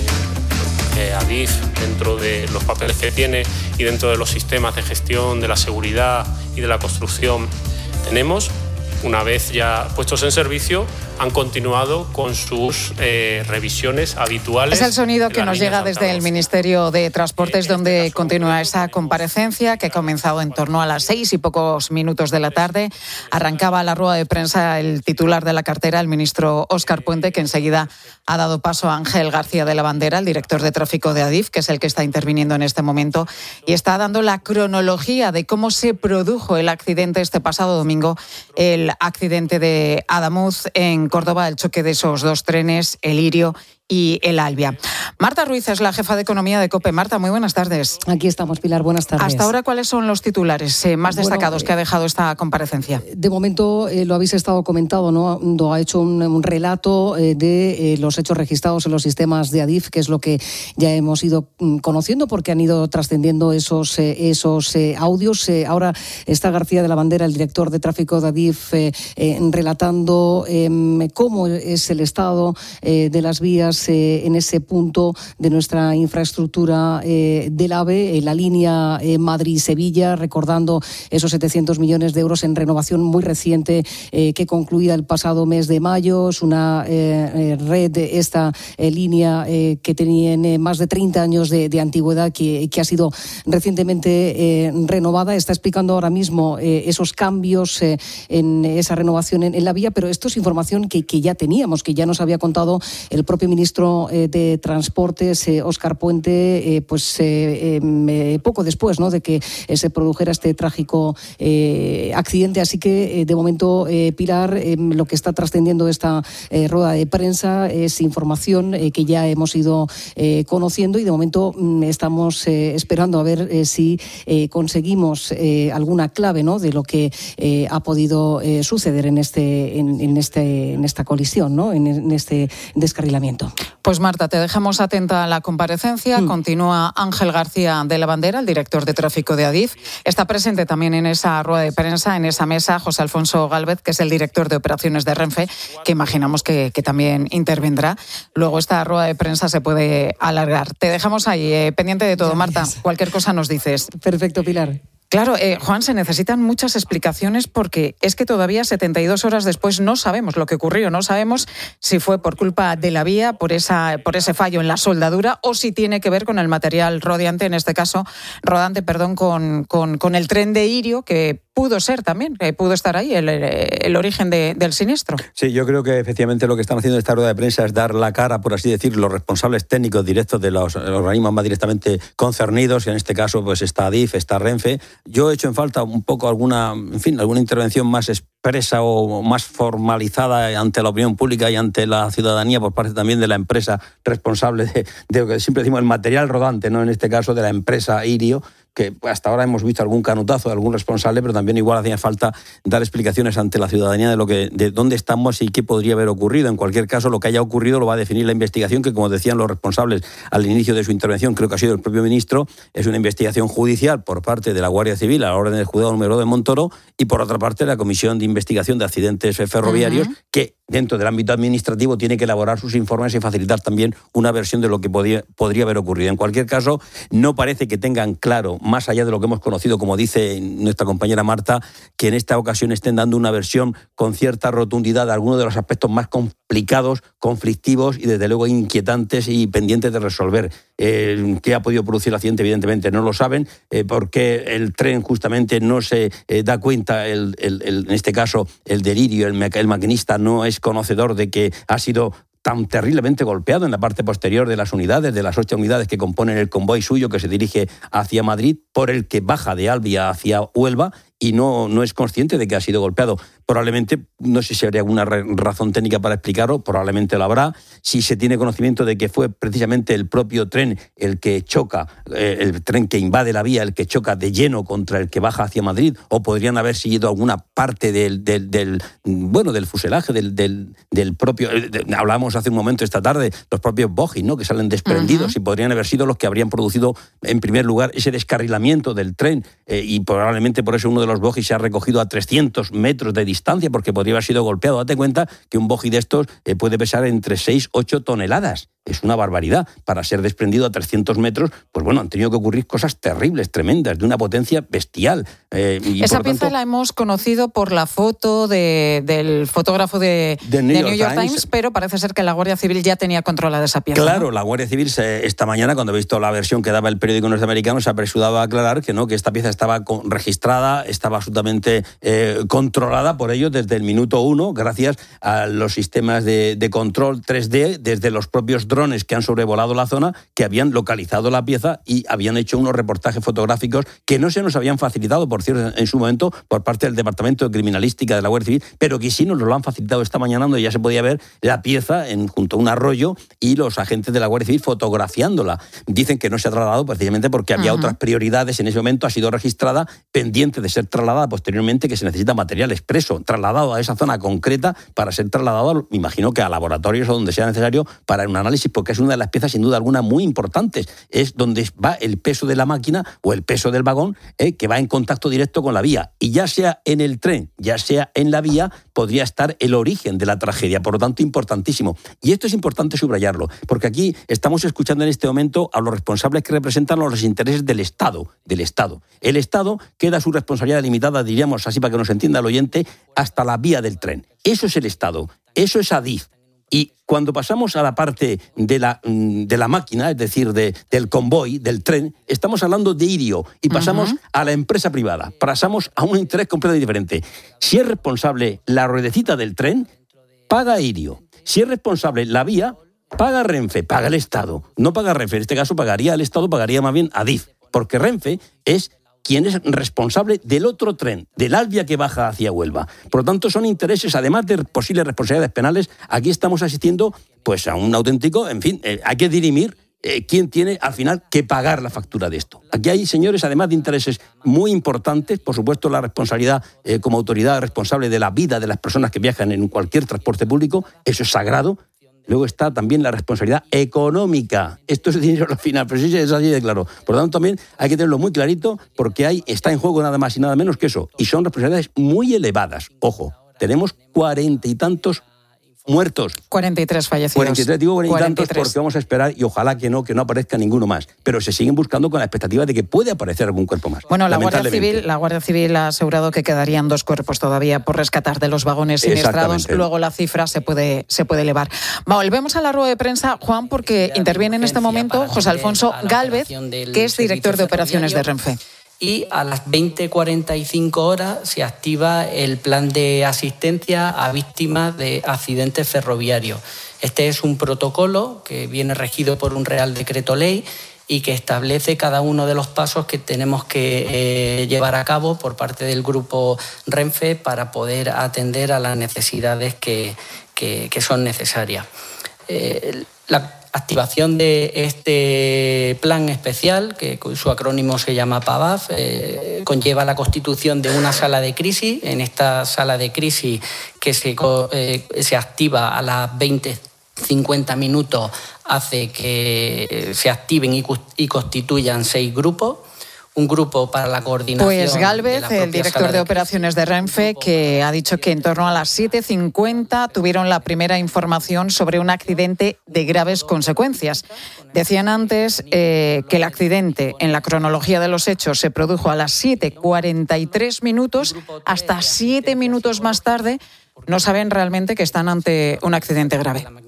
que Adif, dentro de los papeles que tiene y dentro de los sistemas de gestión de la seguridad y de la construcción tenemos, una vez ya puestos en servicio, han continuado con sus eh, revisiones habituales. Es el sonido que nos llega desde el Ministerio de Transportes, donde continúa esa comparecencia que ha comenzado en torno a las seis y pocos minutos de la tarde. Arrancaba la rueda de prensa el titular de la cartera, el ministro Óscar Puente, que enseguida ha dado paso a Ángel García de la Bandera, el director de tráfico de Adif, que es el que está interviniendo en este momento, y está dando la cronología de cómo se produjo el accidente este pasado domingo, el accidente de Adamuz en Córdoba, el choque de esos dos trenes, el Irio y el Albia. Marta Ruiz es la jefa de Economía de COPE. Marta, muy buenas tardes. Aquí estamos, Pilar, buenas tardes. Hasta ahora, ¿cuáles son los titulares eh, más destacados bueno, que ha dejado esta comparecencia? De momento, eh, lo habéis estado comentando, ¿no? Ha hecho un, un relato eh, de eh, los hechos registrados en los sistemas de Adif, que es lo que ya hemos ido conociendo porque han ido trascendiendo esos, eh, esos eh, audios. Eh, ahora está García de la Bandera, el director de tráfico de Adif, eh, eh, relatando eh, cómo es el estado eh, de las vías Eh, en ese punto de nuestra infraestructura eh, del AVE, en la línea eh, Madrid-Sevilla, recordando esos setecientos millones de euros en renovación muy reciente eh, que concluía el pasado mes de mayo. Es una eh, red, esta eh, línea eh, que tiene más de treinta años de, de antigüedad, que, que ha sido recientemente eh, renovada. Está explicando ahora mismo eh, esos cambios eh, en esa renovación en, en la vía, pero esto es información que, que ya teníamos, que ya nos había contado el propio ministro de Transportes, eh, Óscar Puente, eh, pues eh, eh, poco después, ¿no?, de que eh, se produjera este trágico eh, accidente. Así que, eh, de momento, eh, Pilar, eh, lo que está trascendiendo esta eh, rueda de prensa es información eh, que ya hemos ido eh, conociendo, y de momento mm, estamos eh, esperando a ver eh, si eh, conseguimos eh, alguna clave, ¿no?, de lo que eh, ha podido eh, suceder en este, en, en este, en esta colisión, ¿no?, en, en este descarrilamiento. Pues Marta, te dejamos atenta a la comparecencia. Mm. Continúa Ángel García de la Bandera, el director de tráfico de Adif. Está presente también en esa rueda de prensa, en esa mesa, José Alfonso Gálvez, que es el director de operaciones de Renfe, que imaginamos que, que también intervendrá. Luego esta rueda de prensa se puede alargar. Te dejamos ahí, eh, pendiente de todo, Marta. Cualquier cosa nos dices. Perfecto, Pilar. Claro, eh, Juan, se necesitan muchas explicaciones porque es que todavía setenta y dos horas después no sabemos lo que ocurrió, no sabemos si fue por culpa de la vía, por esa, por ese fallo en la soldadura, o si tiene que ver con el material rodante, en este caso, rodante, perdón, con, con, con el tren de Irio, que pudo ser también, que pudo estar ahí el, el origen de, del siniestro. Sí, yo creo que efectivamente lo que están haciendo en esta rueda de prensa es dar la cara, por así decir, los responsables técnicos directos de los, los organismos más directamente concernidos, y en este caso pues está Adif, está Renfe. Yo he hecho en falta un poco alguna, en fin, alguna intervención más expresa o más formalizada ante la opinión pública y ante la ciudadanía por parte también de la empresa responsable de, de lo que siempre decimos el material rodante, ¿no?, en este caso de la empresa Irio, que hasta ahora hemos visto algún canutazo de algún responsable, pero también igual hacía falta dar explicaciones ante la ciudadanía de lo que, de dónde estamos y qué podría haber ocurrido. En cualquier caso, lo que haya ocurrido lo va a definir la investigación, que, como decían los responsables al inicio de su intervención, creo que ha sido el propio ministro, es una investigación judicial por parte de la Guardia Civil a la orden del juzgado número de Montoro, y por otra parte la Comisión de Investigación de Accidentes Ferroviarios, uh-huh. que dentro del ámbito administrativo tiene que elaborar sus informes y facilitar también una versión de lo que podía, podría haber ocurrido. En cualquier caso, no parece que tengan claro, más allá de lo que hemos conocido, como dice nuestra compañera Marta, que en esta ocasión estén dando una versión con cierta rotundidad de algunos de los aspectos más complicados, conflictivos y desde luego inquietantes y pendientes de resolver. eh, qué ha podido producir el accidente, evidentemente no lo saben, eh, porque el tren justamente no se eh, da cuenta, el, el, el, en este caso el delirio, el, el maquinista no es conocedor de que ha sido tan terriblemente golpeado en la parte posterior de las unidades, de las ocho unidades que componen el convoy suyo que se dirige hacia Madrid, por el que baja de Albia hacia Huelva y no, no es consciente de que ha sido golpeado. Probablemente, no sé si habría alguna razón técnica para explicarlo, probablemente lo habrá. Si se tiene conocimiento de que fue precisamente el propio tren el que choca, eh, el tren que invade la vía, el que choca de lleno contra el que baja hacia Madrid, o podrían haber seguido alguna parte del, del, del bueno, del fuselaje, del, del, del propio... De, hablábamos hace un momento esta tarde, los propios bogies, ¿no?, que salen desprendidos, uh-huh. y podrían haber sido los que habrían producido, en primer lugar, ese descarrilamiento del tren, eh, y probablemente por eso uno de los bogies se ha recogido a trescientos metros de distancia, porque podría haber sido golpeado. Date cuenta que un bogie de estos eh, puede pesar entre seis a ocho toneladas. Es una barbaridad. Para ser desprendido a trescientos metros, pues bueno, han tenido que ocurrir cosas terribles, tremendas, de una potencia bestial. Eh, y Esa por pieza tanto, la hemos conocido por la foto de, del fotógrafo de, de New, de York, New York Times, Times, pero parece ser que la Guardia Civil ya tenía controlada esa pieza. Claro, ¿no? La Guardia Civil se, esta mañana, cuando ha visto la versión que daba el periódico norteamericano, se ha apresurado a aclarar que no, que esta pieza estaba con, registrada, estaba absolutamente eh, controlada por ellos desde el minuto uno, gracias a los sistemas de, de control tres D, desde los propios drones que han sobrevolado la zona, que habían localizado la pieza y habían hecho unos reportajes fotográficos que no se nos habían facilitado, por cierto, en su momento, por parte del Departamento de Criminalística de la Guardia Civil, pero que sí nos lo han facilitado esta mañana, donde ya se podía ver la pieza en, junto a un arroyo y los agentes de la Guardia Civil fotografiándola. Dicen que no se ha trasladado precisamente porque había uh-huh. otras prioridades en ese momento, ha sido registrada, pendiente de ser trasladada posteriormente, que se necesita material expreso, trasladado a esa zona concreta para ser trasladado, me imagino que a laboratorios o donde sea necesario para un análisis, porque es una de las piezas sin duda alguna muy importantes. Es donde va el peso de la máquina o el peso del vagón, eh, que va en contacto directo con la vía. Y ya sea en el tren, ya sea en la vía, podría estar el origen de la tragedia. Por lo tanto, importantísimo. Y esto es importante subrayarlo, porque aquí estamos escuchando en este momento a los responsables que representan los intereses del Estado. Del Estado. El Estado queda su responsabilidad limitada, diríamos así para que nos entienda el oyente, hasta la vía del tren. Eso es el Estado. Eso es Adif. Y cuando pasamos a la parte de la, de la máquina, es decir, de, del convoy, del tren, estamos hablando de Irio y pasamos uh-huh. a la empresa privada. Pasamos a un interés completamente diferente. Si es responsable la ruedecita del tren, paga Irio. Si es responsable la vía, paga Renfe, paga el Estado. No paga Renfe, en este caso pagaría el Estado, pagaría más bien Adif, porque Renfe es quien es responsable del otro tren, del Albia que baja hacia Huelva. Por lo tanto, son intereses, además de posibles responsabilidades penales, aquí estamos asistiendo pues a un auténtico, en fin, eh, hay que dirimir eh, quién tiene al final que pagar la factura de esto. Aquí hay, señores, además de intereses muy importantes, por supuesto la responsabilidad eh, como autoridad responsable de la vida de las personas que viajan en cualquier transporte público, eso es sagrado. Luego está también la responsabilidad económica. Esto es dinero al final, pero sí es así de claro. Por lo tanto, también hay que tenerlo muy clarito, porque hay, está en juego nada más y nada menos que eso. Y son responsabilidades muy elevadas. Ojo, tenemos cuarenta y tantos muertos. cuarenta y tres fallecidos. cuarenta y tres, digo cuarenta y tantos porque vamos a esperar, y ojalá que no, que no aparezca ninguno más. Pero se siguen buscando con la expectativa de que puede aparecer algún cuerpo más. Bueno, la Guardia Civil, la Guardia Civil ha asegurado que quedarían dos cuerpos todavía por rescatar de los vagones siniestrados. Luego la cifra se puede, se puede elevar. Volvemos a la rueda de prensa, Juan, porque interviene en este momento José Alfonso Gálvez, que es director de operaciones de Renfe. Y a las veinte cuarenta y cinco horas se activa el plan de asistencia a víctimas de accidentes ferroviarios. Este es un protocolo que viene regido por un Real Decreto Ley y que establece cada uno de los pasos que tenemos que eh, llevar a cabo por parte del grupo Renfe para poder atender a las necesidades que, que, que son necesarias. Eh, la activación de este plan especial, que su acrónimo se llama P A V A F, eh, conlleva la constitución de una sala de crisis. En esta sala de crisis, que se, eh, se activa a las veinte cincuenta minutos, hace que se activen y, y constituyan seis grupos. Un grupo para la coordinación. Pues Gálvez, el director de operaciones de Renfe, que ha dicho que en torno a las siete cincuenta tuvieron la primera información sobre un accidente de graves consecuencias. Decían antes eh, que el accidente, en la cronología de los hechos, se produjo a las siete cuarenta y tres minutos. Hasta siete minutos más tarde no saben realmente que están ante un accidente grave.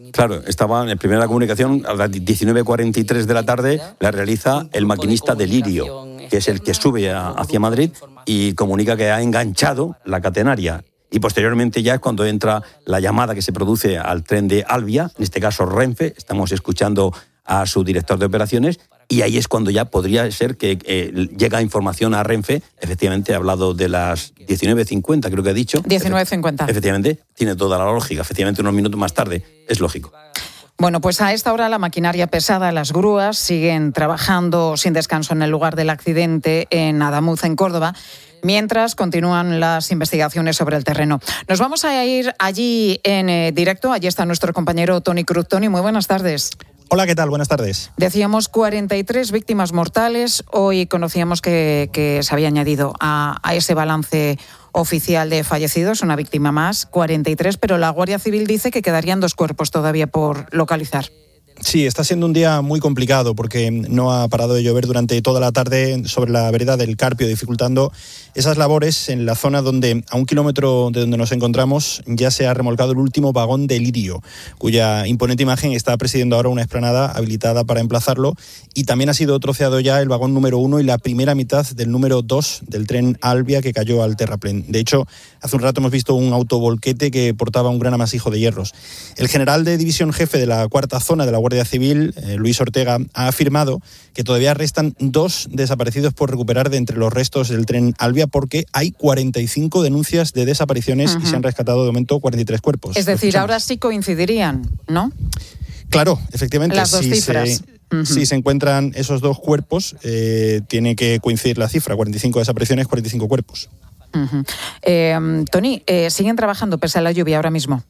Claro, estaba en primera comunicación a las diecinueve cuarenta y tres de la tarde, la realiza el maquinista de Lirio, que es el que sube a, hacia Madrid y comunica que ha enganchado la catenaria. Y posteriormente ya es cuando entra la llamada que se produce al tren de Albia, en este caso Renfe, estamos escuchando a su director de operaciones, y ahí es cuando ya podría ser que eh, llega información a Renfe. Efectivamente, ha hablado de las diecinueve cincuenta, creo que ha dicho. diecinueve cincuenta. Efectivamente, tiene toda la lógica. Efectivamente, unos minutos más tarde, es lógico. Bueno, pues a esta hora la maquinaria pesada, las grúas, siguen trabajando sin descanso en el lugar del accidente en Adamuz, en Córdoba, mientras continúan las investigaciones sobre el terreno. Nos vamos a ir allí en eh, directo. Allí está nuestro compañero Tony Cruz. Tony, muy buenas tardes. Hola, ¿qué tal? Buenas tardes. Decíamos cuarenta y tres víctimas mortales. Hoy conocíamos que, que se había añadido a, a ese balance oficial de fallecidos una víctima más, cuarenta y tres, pero la Guardia Civil dice que quedarían dos cuerpos todavía por localizar. Sí, está siendo un día muy complicado porque no ha parado de llover durante toda la tarde sobre la vereda del Carpio, dificultando esas labores en la zona donde, a un kilómetro de donde nos encontramos, ya se ha remolcado el último vagón de Lirio, cuya imponente imagen está presidiendo ahora una explanada habilitada para emplazarlo, y también ha sido troceado ya el vagón número uno y la primera mitad del número dos del tren Albia que cayó al terraplén. De hecho, hace un rato hemos visto un autovolquete que portaba un gran amasijo de hierros. El general de división jefe de la cuarta zona de la Guardia Civil, eh, Luis Ortega, ha afirmado que todavía restan dos desaparecidos por recuperar de entre los restos del tren Albia, porque hay cuarenta y cinco denuncias de desapariciones uh-huh. y se han rescatado de momento cuarenta y tres cuerpos. Es decir, ahora sí coincidirían, ¿no? Claro, efectivamente. Las dos si cifras. Se, uh-huh. Si se encuentran esos dos cuerpos, eh, tiene que coincidir la cifra, cuarenta y cinco desapariciones, cuarenta y cinco cuerpos. Uh-huh. Eh, Tony, eh, ¿siguen trabajando pese a la lluvia ahora mismo?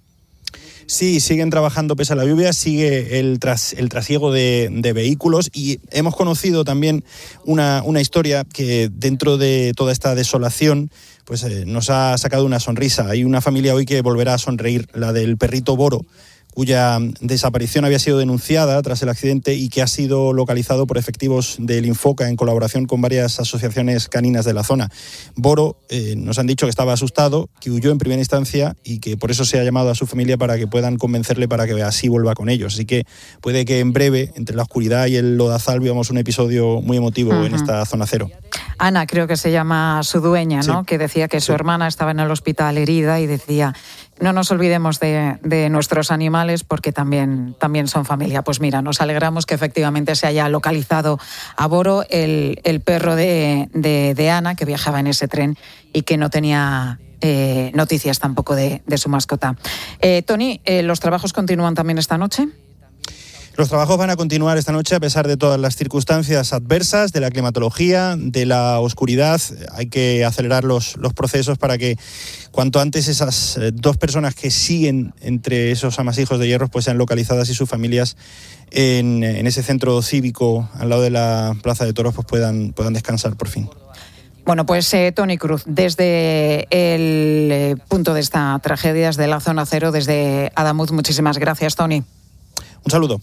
Sí, siguen trabajando pese a la lluvia, sigue el, tras, el trasiego de, de vehículos, y hemos conocido también una, una historia que dentro de toda esta desolación pues eh, nos ha sacado una sonrisa. Hay una familia hoy que volverá a sonreír, la del perrito Boro, cuya desaparición había sido denunciada tras el accidente y que ha sido localizado por efectivos del Infoca en colaboración con varias asociaciones caninas de la zona. Boro, eh, nos han dicho que estaba asustado, que huyó en primera instancia y que por eso se ha llamado a su familia para que puedan convencerle para que así vuelva con ellos. Así que puede que en breve, entre la oscuridad y el lodazal, veamos un episodio muy emotivo uh-huh. en esta zona cero. Ana, creo que se llama su dueña, ¿no? Sí. Que decía que su sí. hermana estaba en el hospital herida y decía: no nos olvidemos de, de nuestros animales porque también, también son familia. Pues mira, nos alegramos que efectivamente se haya localizado a Boro, el, el perro de, de, de Ana, que viajaba en ese tren y que no tenía eh, noticias tampoco de, de su mascota. Eh, Tony, eh, ¿los trabajos continúan también esta noche? Los trabajos van a continuar esta noche a pesar de todas las circunstancias adversas, de la climatología, de la oscuridad. Hay que acelerar los, los procesos para que cuanto antes esas dos personas que siguen entre esos amasijos de hierros pues sean localizadas y sus familias en, en ese centro cívico al lado de la Plaza de Toros pues puedan, puedan descansar por fin. Bueno, pues eh, Tony Cruz, desde el eh, punto de esta tragedia, desde la zona cero, desde Adamuz, muchísimas gracias, Tony. Un saludo.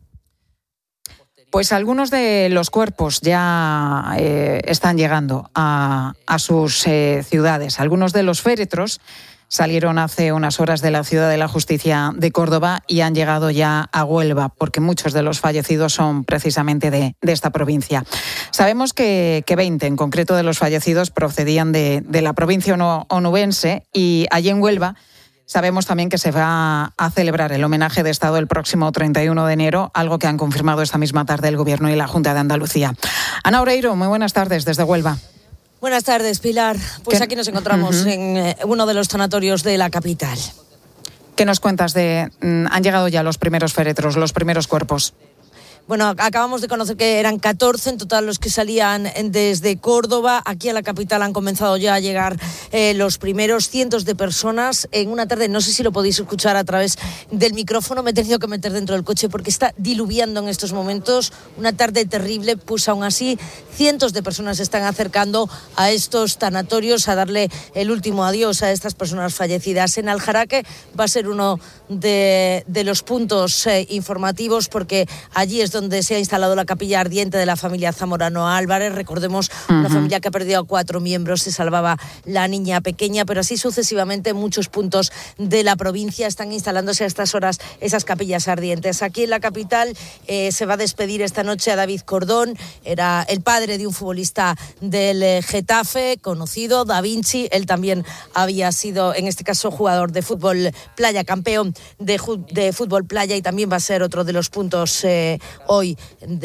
Pues algunos de los cuerpos ya eh, están llegando a, a sus eh, ciudades. Algunos de los féretros salieron hace unas horas de la Ciudad de la Justicia de Córdoba y han llegado ya a Huelva, porque muchos de los fallecidos son precisamente de, de esta provincia. Sabemos que, que veinte en concreto de los fallecidos procedían de, de la provincia onubense, y allí en Huelva sabemos también que se va a celebrar el homenaje de Estado el próximo treinta y uno de enero, algo que han confirmado esta misma tarde el Gobierno y la Junta de Andalucía. Ana Oreiro, muy buenas tardes desde Huelva. Buenas tardes, Pilar. Pues ¿Qué? Aquí nos encontramos uh-huh. en eh, uno de los sanatorios de la capital. ¿Qué nos cuentas de...? Mm, han llegado ya los primeros féretros, los primeros cuerpos. Bueno, acabamos de conocer que eran catorce en total los que salían desde Córdoba. Aquí a la capital han comenzado ya a llegar eh, los primeros cientos de personas en una tarde. No sé si lo podéis escuchar a través del micrófono. Me he tenido que meter dentro del coche porque está diluviando en estos momentos. Una tarde terrible, pues aún así cientos de personas se están acercando a estos tanatorios a darle el último adiós a estas personas fallecidas. En Aljaraque va a ser uno de, de los puntos eh, informativos, porque allí es es donde se ha instalado la capilla ardiente de la familia Zamorano Álvarez. Recordemos, uh-huh. una familia que ha perdido a cuatro miembros, se salvaba la niña pequeña, pero así sucesivamente en muchos puntos de la provincia están instalándose a estas horas esas capillas ardientes. Aquí en la capital eh, se va a despedir esta noche a David Cordón, era el padre de un futbolista del eh, Getafe, conocido, Da Vinci. Él también había sido, en este caso, jugador de fútbol playa, campeón de, de fútbol playa, y también va a ser otro de los puntos eh, hoy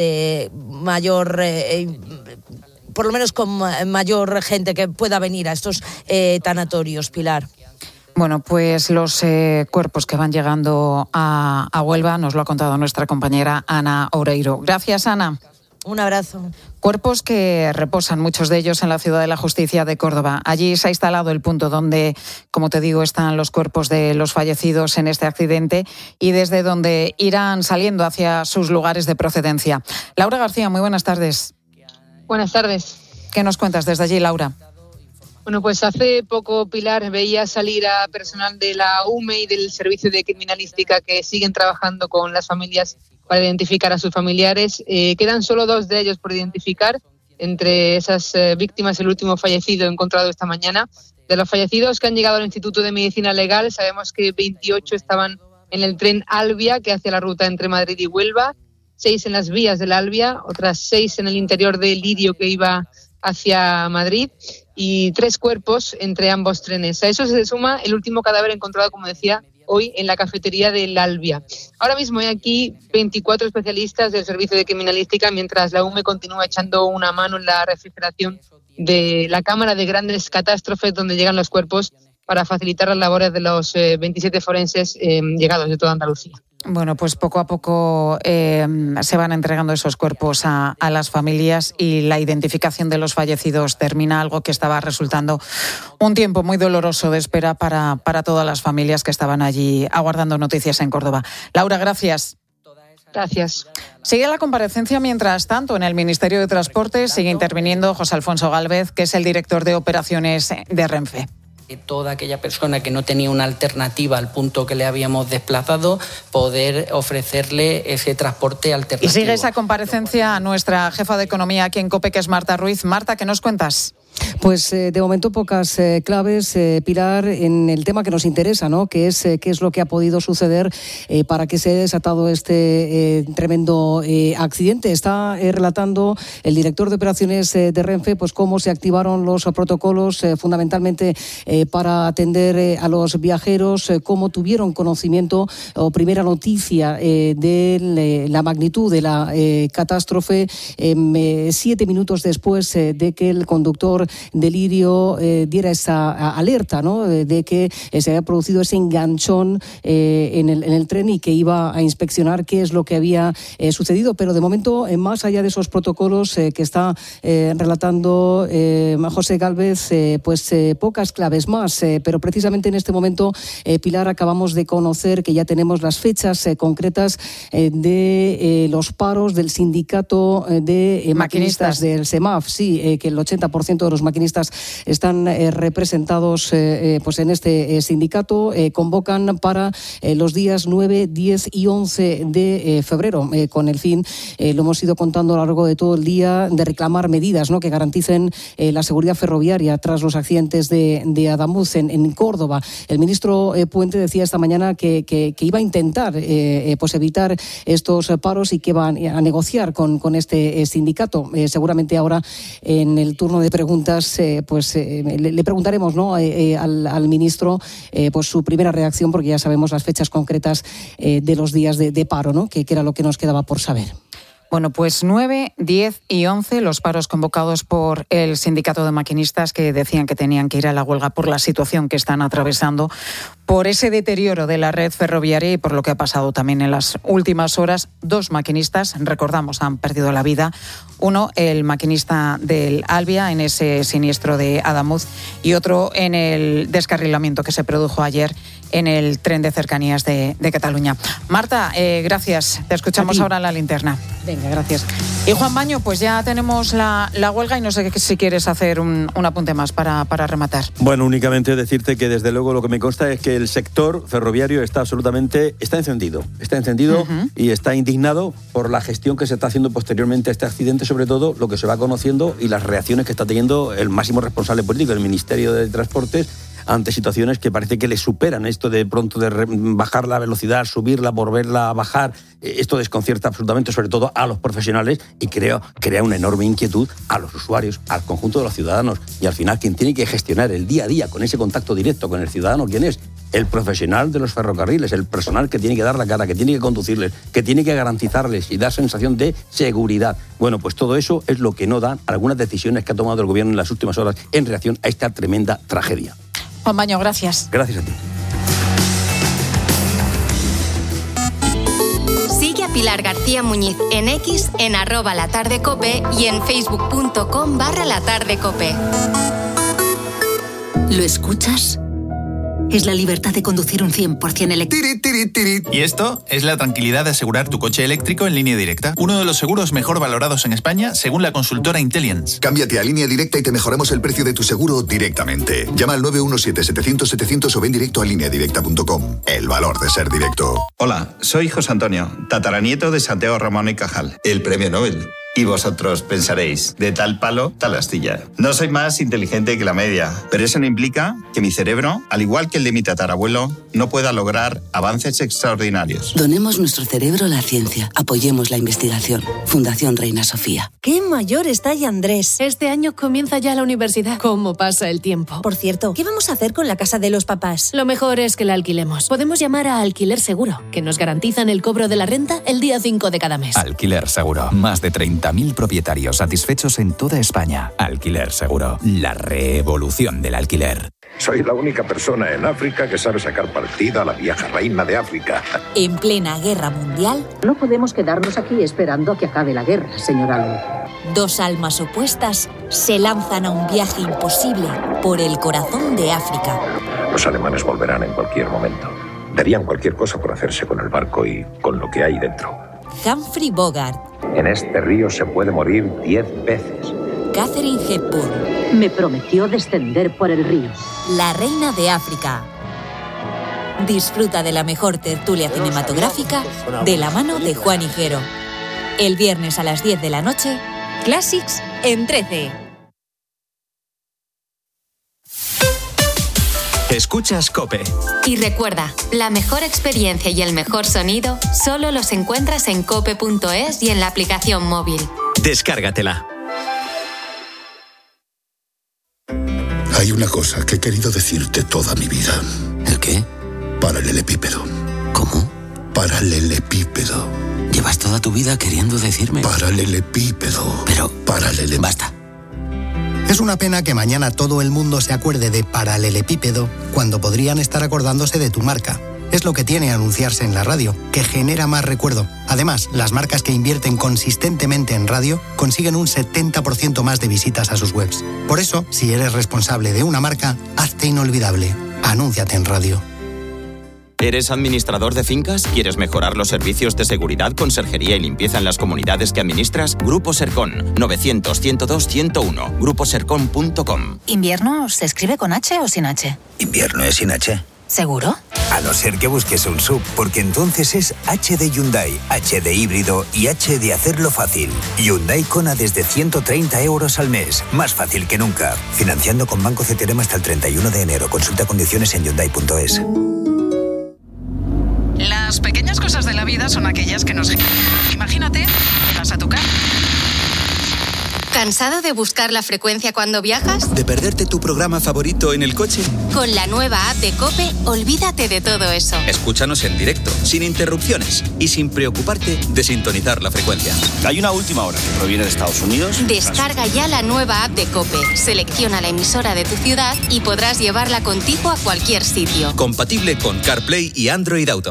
de mayor... Eh, por lo menos con mayor gente que pueda venir a estos eh, tanatorios, Pilar. Bueno, pues los eh, cuerpos que van llegando a, a Huelva nos lo ha contado nuestra compañera Ana Oreiro. Gracias, Ana. Un abrazo. Cuerpos que reposan, muchos de ellos en la Ciudad de la Justicia de Córdoba. Allí se ha instalado el punto donde, como te digo, están los cuerpos de los fallecidos en este accidente y desde donde irán saliendo hacia sus lugares de procedencia. Laura García, muy buenas tardes. Buenas tardes. ¿Qué nos cuentas desde allí, Laura? Bueno, pues hace poco, Pilar, veía salir a personal de la U M E y del Servicio de Criminalística que siguen trabajando con las familias para identificar a sus familiares. Eh, quedan solo dos de ellos por identificar. Entre esas eh, víctimas, el último fallecido encontrado esta mañana. De los fallecidos que han llegado al Instituto de Medicina Legal, sabemos que veintiocho estaban en el tren Albia, que hace la ruta entre Madrid y Huelva, seis en las vías del Albia, otras seis en el interior del Lirio que iba hacia Madrid, y tres cuerpos entre ambos trenes. A eso se suma el último cadáver encontrado, como decía, hoy en la cafetería del Albia. Ahora mismo hay aquí veinticuatro especialistas del Servicio de Criminalística, mientras la U M E continúa echando una mano en la refrigeración de la cámara de grandes catástrofes donde llegan los cuerpos para facilitar las labores de los eh, veintisiete forenses eh, llegados de toda Andalucía. Bueno, pues poco a poco eh, se van entregando esos cuerpos a, a las familias y la identificación de los fallecidos termina, algo que estaba resultando un tiempo muy doloroso de espera para, para todas las familias que estaban allí aguardando noticias en Córdoba. Laura, gracias. Gracias. Sigue la comparecencia, mientras tanto, en el Ministerio de Transportes. Sigue interviniendo José Alfonso Gálvez, que es el director de operaciones de Renfe. Toda aquella persona que no tenía una alternativa al punto que le habíamos desplazado, poder ofrecerle ese transporte alternativo. Y sigue esa comparecencia a nuestra jefa de economía aquí en COPE, que es Marta Ruiz. Marta, ¿qué nos cuentas? Pues eh, de momento pocas eh, claves, eh, Pilar, en el tema que nos interesa, ¿no? Que es eh, qué es lo que ha podido suceder eh, para que se haya desatado este eh, tremendo eh, accidente. Está eh, relatando el director de operaciones eh, de Renfe, pues cómo se activaron los protocolos eh, fundamentalmente eh, para atender eh, a los viajeros, eh, cómo tuvieron conocimiento o primera noticia eh, de eh, la magnitud de la eh, catástrofe eh, siete minutos después eh, de que el conductor de Lirio eh, diera esa alerta, ¿no? De, de que eh, se había producido ese enganchón eh, en, el, en el tren y que iba a inspeccionar qué es lo que había eh, sucedido. Pero de momento, eh, más allá de esos protocolos eh, que está eh, relatando eh, José Gálvez, eh, pues eh, pocas claves más. Eh, pero precisamente en este momento, eh, Pilar, acabamos de conocer que ya tenemos las fechas eh, concretas eh, de eh, los paros del sindicato eh, de eh, maquinistas. maquinistas del SEMAF. Sí, eh, que el ochenta por ciento de los maquinistas están eh, representados eh, pues en este eh, sindicato. Eh, convocan para eh, los días nueve, diez y once de eh, febrero, eh, con el fin, eh, lo hemos ido contando a lo largo de todo el día, de reclamar medidas, ¿no?, que garanticen eh, la seguridad ferroviaria tras los accidentes de, de Adamuz en, en Córdoba. El ministro eh, Puente decía esta mañana que, que, que iba a intentar eh, eh, pues evitar estos paros y que va a negociar con, con este eh, sindicato. Eh, seguramente ahora en el turno de preguntas eh, pues eh, le, le preguntaremos, ¿no?, eh, eh, al, al ministro eh, pues su primera reacción, porque ya sabemos las fechas concretas eh, de los días de, de paro, ¿no?, que, que era lo que nos quedaba por saber. Bueno, pues nueve, diez y once los paros convocados por el sindicato de maquinistas, que decían que tenían que ir a la huelga por la situación que están atravesando, por ese deterioro de la red ferroviaria y por lo que ha pasado también en las últimas horas. Dos maquinistas, recordamos, han perdido la vida. Uno, el maquinista del Albia en ese siniestro de Adamuz, y otro en el descarrilamiento que se produjo ayer en el tren de cercanías de, de Cataluña. Marta, eh, gracias. Te escuchamos ahora en la linterna. Venga, gracias. Y Juan Baño, pues ya tenemos la, la huelga y no sé si quieres hacer un, un apunte más para, para rematar. Bueno, únicamente decirte que desde luego lo que me consta es que el sector ferroviario está absolutamente, está encendido, está encendido uh-huh. y está indignado por la gestión que se está haciendo posteriormente a este accidente, sobre todo lo que se va conociendo y las reacciones que está teniendo el máximo responsable político, el Ministerio de Transportes, ante situaciones que parece que le superan. Esto de pronto de bajar la velocidad, subirla, volverla a bajar, esto desconcierta absolutamente, sobre todo a los profesionales, y crea, crea una enorme inquietud a los usuarios, al conjunto de los ciudadanos. Y al final, quien tiene que gestionar el día a día con ese contacto directo con el ciudadano, ¿quién es? El profesional de los ferrocarriles, el personal que tiene que dar la cara, que tiene que conducirles, que tiene que garantizarles y dar sensación de seguridad. Bueno, pues todo eso es lo que no dan algunas decisiones que ha tomado el gobierno en las últimas horas en reacción a esta tremenda tragedia. Juan Baño, gracias. Gracias a ti. Sigue a Pilar García Muñiz en X, en arroba latardecope y en facebook.com barra latardecope. ¿Lo escuchas? Es la libertad de conducir un cien por ciento eléctrico. Y esto es la tranquilidad de asegurar tu coche eléctrico en Línea Directa. Uno de los seguros mejor valorados en España, según la consultora Intelliance. Cámbiate a Línea Directa y te mejoramos el precio de tu seguro directamente. Llama al nueve uno siete, setecientos, setecientos o ven directo a línea directa punto com. El valor de ser directo. Hola, soy José Antonio, tataranieto de Santiago Ramón y Cajal, el premio Nobel. Y vosotros pensaréis, de tal palo, tal astilla. No soy más inteligente que la media, pero eso no implica que mi cerebro, al igual que el de mi tatarabuelo, no pueda lograr avances extraordinarios. Donemos nuestro cerebro a la ciencia. Apoyemos la investigación. Fundación Reina Sofía. ¡Qué mayor está ya Andrés! Este año comienza ya la universidad. ¿Cómo pasa el tiempo? Por cierto, ¿qué vamos a hacer con la casa de los papás? Lo mejor es que la alquilemos. Podemos llamar a Alquiler Seguro, que nos garantizan el cobro de la renta el día cinco de cada mes. Alquiler Seguro. Más de treinta mil propietarios satisfechos en toda España. Alquiler Seguro. La revolución del alquiler. Soy la única persona en África que sabe sacar partida a la vieja reina de África. En plena guerra mundial, no podemos quedarnos aquí esperando a que acabe la guerra, señora Lowe. Dos almas opuestas se lanzan a un viaje imposible por el corazón de África. Los alemanes volverán en cualquier momento. Darían cualquier cosa por hacerse con el barco y con lo que hay dentro. Humphrey Bogart. En este río se puede morir diez veces. Katharine Hepburn. Me prometió descender por el río. La reina de África. Disfruta de la mejor tertulia cinematográfica de la mano de Juan Higuero. El viernes a las diez de la noche, Classics en trece. Escuchas COPE. Y recuerda, la mejor experiencia y el mejor sonido solo los encuentras en cope punto es y en la aplicación móvil. Descárgatela. Hay una cosa que he querido decirte toda mi vida. ¿El qué? Paralelepípedo. ¿Cómo? Paralelepípedo. Llevas toda tu vida queriendo decirme. Paralelepípedo. Pero... Paralele... Basta. Es una pena que mañana todo el mundo se acuerde de paralelepípedo cuando podrían estar acordándose de tu marca. Es lo que tiene anunciarse en la radio, que genera más recuerdo. Además, las marcas que invierten consistentemente en radio consiguen un setenta por ciento más de visitas a sus webs. Por eso, si eres responsable de una marca, hazte inolvidable. Anúnciate en radio. ¿Eres administrador de fincas? ¿Quieres mejorar los servicios de seguridad, conserjería y limpieza en las comunidades que administras? Grupo Sercon, novecientos, ciento dos, ciento uno, grupo sercon punto com. ¿Invierno se escribe con H o sin H? Invierno es sin H. ¿Seguro? A no ser que busques un sub, porque entonces es H de Hyundai, H de híbrido y H de hacerlo fácil. Hyundai Kona desde ciento treinta euros al mes. Más fácil que nunca. Financiando con Banco C T R M hasta el treinta y uno de enero. Consulta condiciones en hyundai punto es. Las pequeñas cosas de la vida son aquellas que nos... Imagínate, vas a tu casa. ¿Cansado de buscar la frecuencia cuando viajas? ¿De perderte tu programa favorito en el coche? Con la nueva app de COPE, olvídate de todo eso. Escúchanos en directo, sin interrupciones y sin preocuparte de sintonizar la frecuencia. Hay una última hora que proviene de Estados Unidos. Descarga ya la nueva app de COPE, selecciona la emisora de tu ciudad y podrás llevarla contigo a cualquier sitio. Compatible con CarPlay y Android Auto.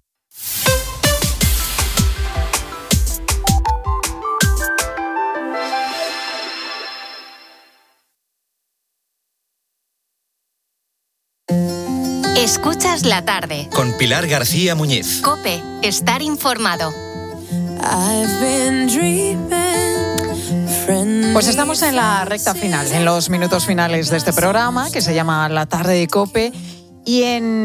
Escuchas la tarde. Con Pilar García Muñiz. COPE, estar informado. Pues estamos en la recta final, en los minutos finales de este programa que se llama La Tarde de COPE. y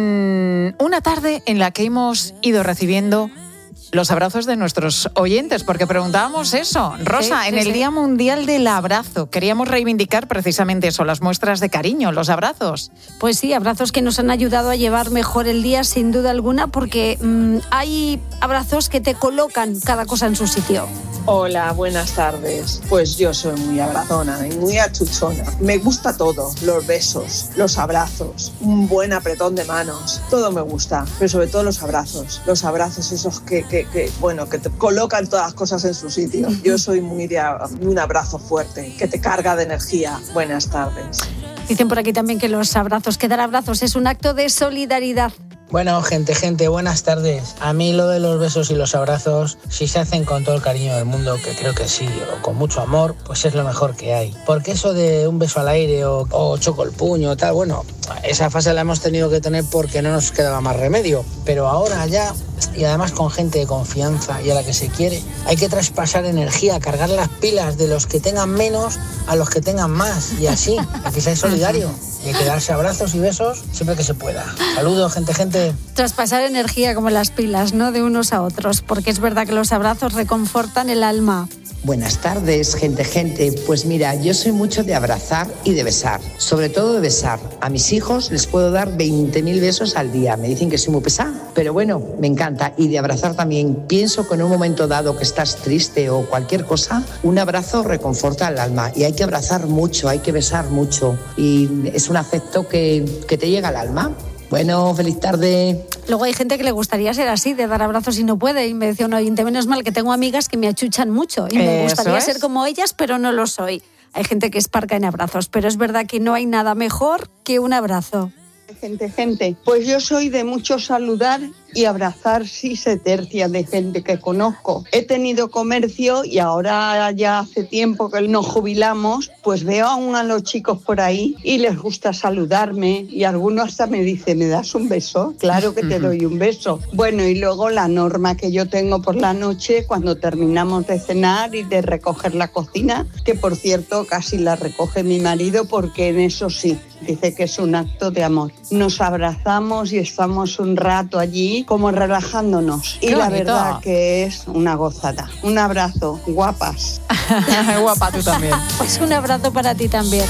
en una tarde en la que hemos ido recibiendo los abrazos de nuestros oyentes, porque preguntábamos eso. Rosa, sí, sí, en el sí. Día Mundial del Abrazo, queríamos reivindicar precisamente eso, las muestras de cariño, los abrazos. Pues sí, abrazos que nos han ayudado a llevar mejor el día, sin duda alguna, porque mmm, hay abrazos que te colocan cada cosa en su sitio. Hola, buenas tardes. Pues yo soy muy abrazona y muy achuchona. Me gusta todo, los besos, los abrazos, un buen apretón de manos, todo me gusta, pero sobre todo los abrazos, los abrazos esos que, que, que bueno, que te colocan todas las cosas en su sitio. Yo soy muy de un abrazo fuerte, que te carga de energía. Buenas tardes. Dicen por aquí también que los abrazos, que dar abrazos es un acto de solidaridad. Bueno, gente, gente, buenas tardes. A mí lo de los besos y los abrazos, si se hacen con todo el cariño del mundo, que creo que sí, o con mucho amor, pues es lo mejor que hay. Porque eso de un beso al aire o, o choco el puño, tal, bueno, esa fase la hemos tenido que tener porque no nos quedaba más remedio. Pero ahora ya, y además con gente de confianza y a la que se quiere, hay que traspasar energía, cargar las pilas de los que tengan menos a los que tengan más. Y así, hay que ser solidario. Y hay que darse abrazos y besos siempre que se pueda. Saludos, gente, gente. Traspasar energía como las pilas, ¿no? De unos a otros, porque es verdad que los abrazos reconfortan el alma. Buenas tardes, gente, gente. Pues mira, yo soy mucho de abrazar y de besar. Sobre todo de besar. A mis hijos les puedo dar veinte mil besos al día. Me dicen que soy muy pesada, pero bueno, me encanta. Y de abrazar también. Pienso que en un momento dado que estás triste o cualquier cosa, un abrazo reconforta el alma. Y hay que abrazar mucho, hay que besar mucho. Y es un afecto que, que te llega al alma. Bueno, feliz tarde. Luego hay gente que le gustaría ser así, de dar abrazos y no puede. Y me decía un oyente, menos mal que tengo amigas que me achuchan mucho. Y me gustaría es. ser como ellas, pero no lo soy. Hay gente que es parca en abrazos, pero es verdad que no hay nada mejor que un abrazo. Gente, gente, pues yo soy de mucho saludar y abrazar, sí se tercia de gente que conozco. He tenido comercio y ahora ya hace tiempo que nos jubilamos, pues veo aún a los chicos por ahí y les gusta saludarme y algunos hasta me dicen, ¿me das un beso? Claro que te doy un beso. Bueno, y luego la norma que yo tengo por la noche cuando terminamos de cenar y de recoger la cocina, que por cierto casi la recoge mi marido porque en eso sí, dice que es un acto de amor. Nos abrazamos y estamos un rato allí como relajándonos. Y la verdad que es una gozada. Un abrazo, guapas. Guapa tú también. Pues un abrazo para ti también.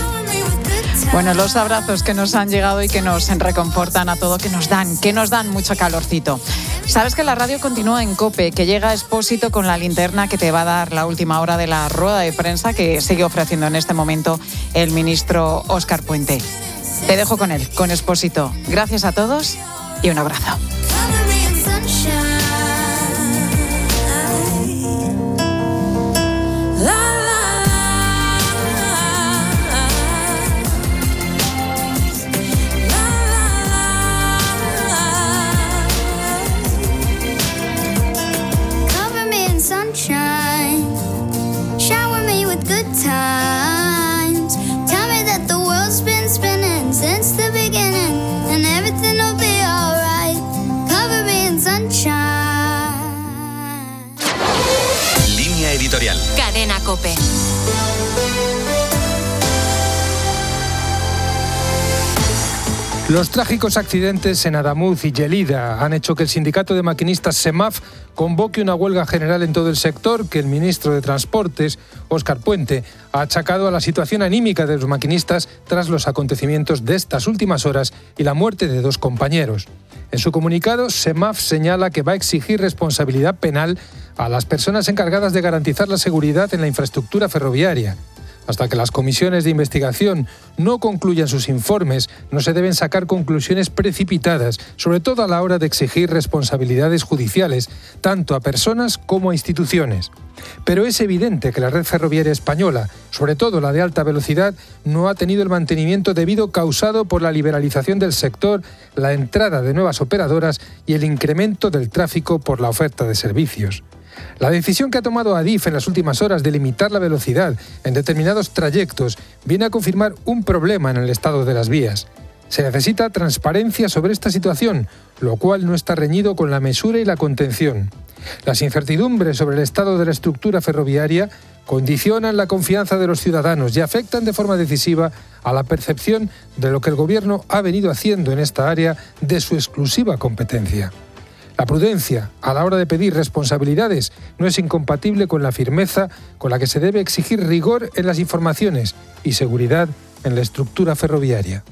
Bueno, los abrazos que nos han llegado y que nos reconfortan a todo, que nos dan, que nos dan mucho calorcito. Sabes que la radio continúa en COPE, que llega Expósito con la linterna que te va a dar la última hora de la rueda de prensa que sigue ofreciendo en este momento el ministro Óscar Puente. Te dejo con él, con Expósito. Gracias a todos y un abrazo. Editorial. Cadena COPE. Los trágicos accidentes en Adamuz y Llelida han hecho que el sindicato de maquinistas SEMAF convoque una huelga general en todo el sector que el ministro de Transportes, Óscar Puente, ha achacado a la situación anímica de los maquinistas tras los acontecimientos de estas últimas horas y la muerte de dos compañeros. En su comunicado, SEMAF señala que va a exigir responsabilidad penal a las personas encargadas de garantizar la seguridad en la infraestructura ferroviaria. Hasta que las comisiones de investigación no concluyan sus informes, no se deben sacar conclusiones precipitadas, sobre todo a la hora de exigir responsabilidades judiciales, tanto a personas como a instituciones. Pero es evidente que la red ferroviaria española, sobre todo la de alta velocidad, no ha tenido el mantenimiento debido causado por la liberalización del sector, la entrada de nuevas operadoras y el incremento del tráfico por la oferta de servicios. La decisión que ha tomado Adif en las últimas horas de limitar la velocidad en determinados trayectos viene a confirmar un problema en el estado de las vías. Se necesita transparencia sobre esta situación, lo cual no está reñido con la mesura y la contención. Las incertidumbres sobre el estado de la estructura ferroviaria condicionan la confianza de los ciudadanos y afectan de forma decisiva a la percepción de lo que el Gobierno ha venido haciendo en esta área de su exclusiva competencia. La prudencia a la hora de pedir responsabilidades no es incompatible con la firmeza con la que se debe exigir rigor en las informaciones y seguridad en la estructura ferroviaria.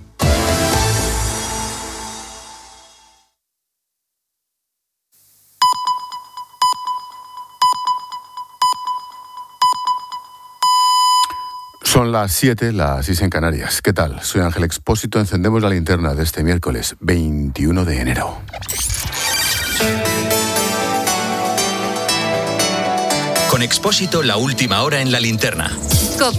Son las siete, las seis en Canarias. ¿Qué tal? Soy Ángel Expósito. Encendemos la linterna de este miércoles veintiuno de enero. Con Expósito, la última hora en la linterna. COPE.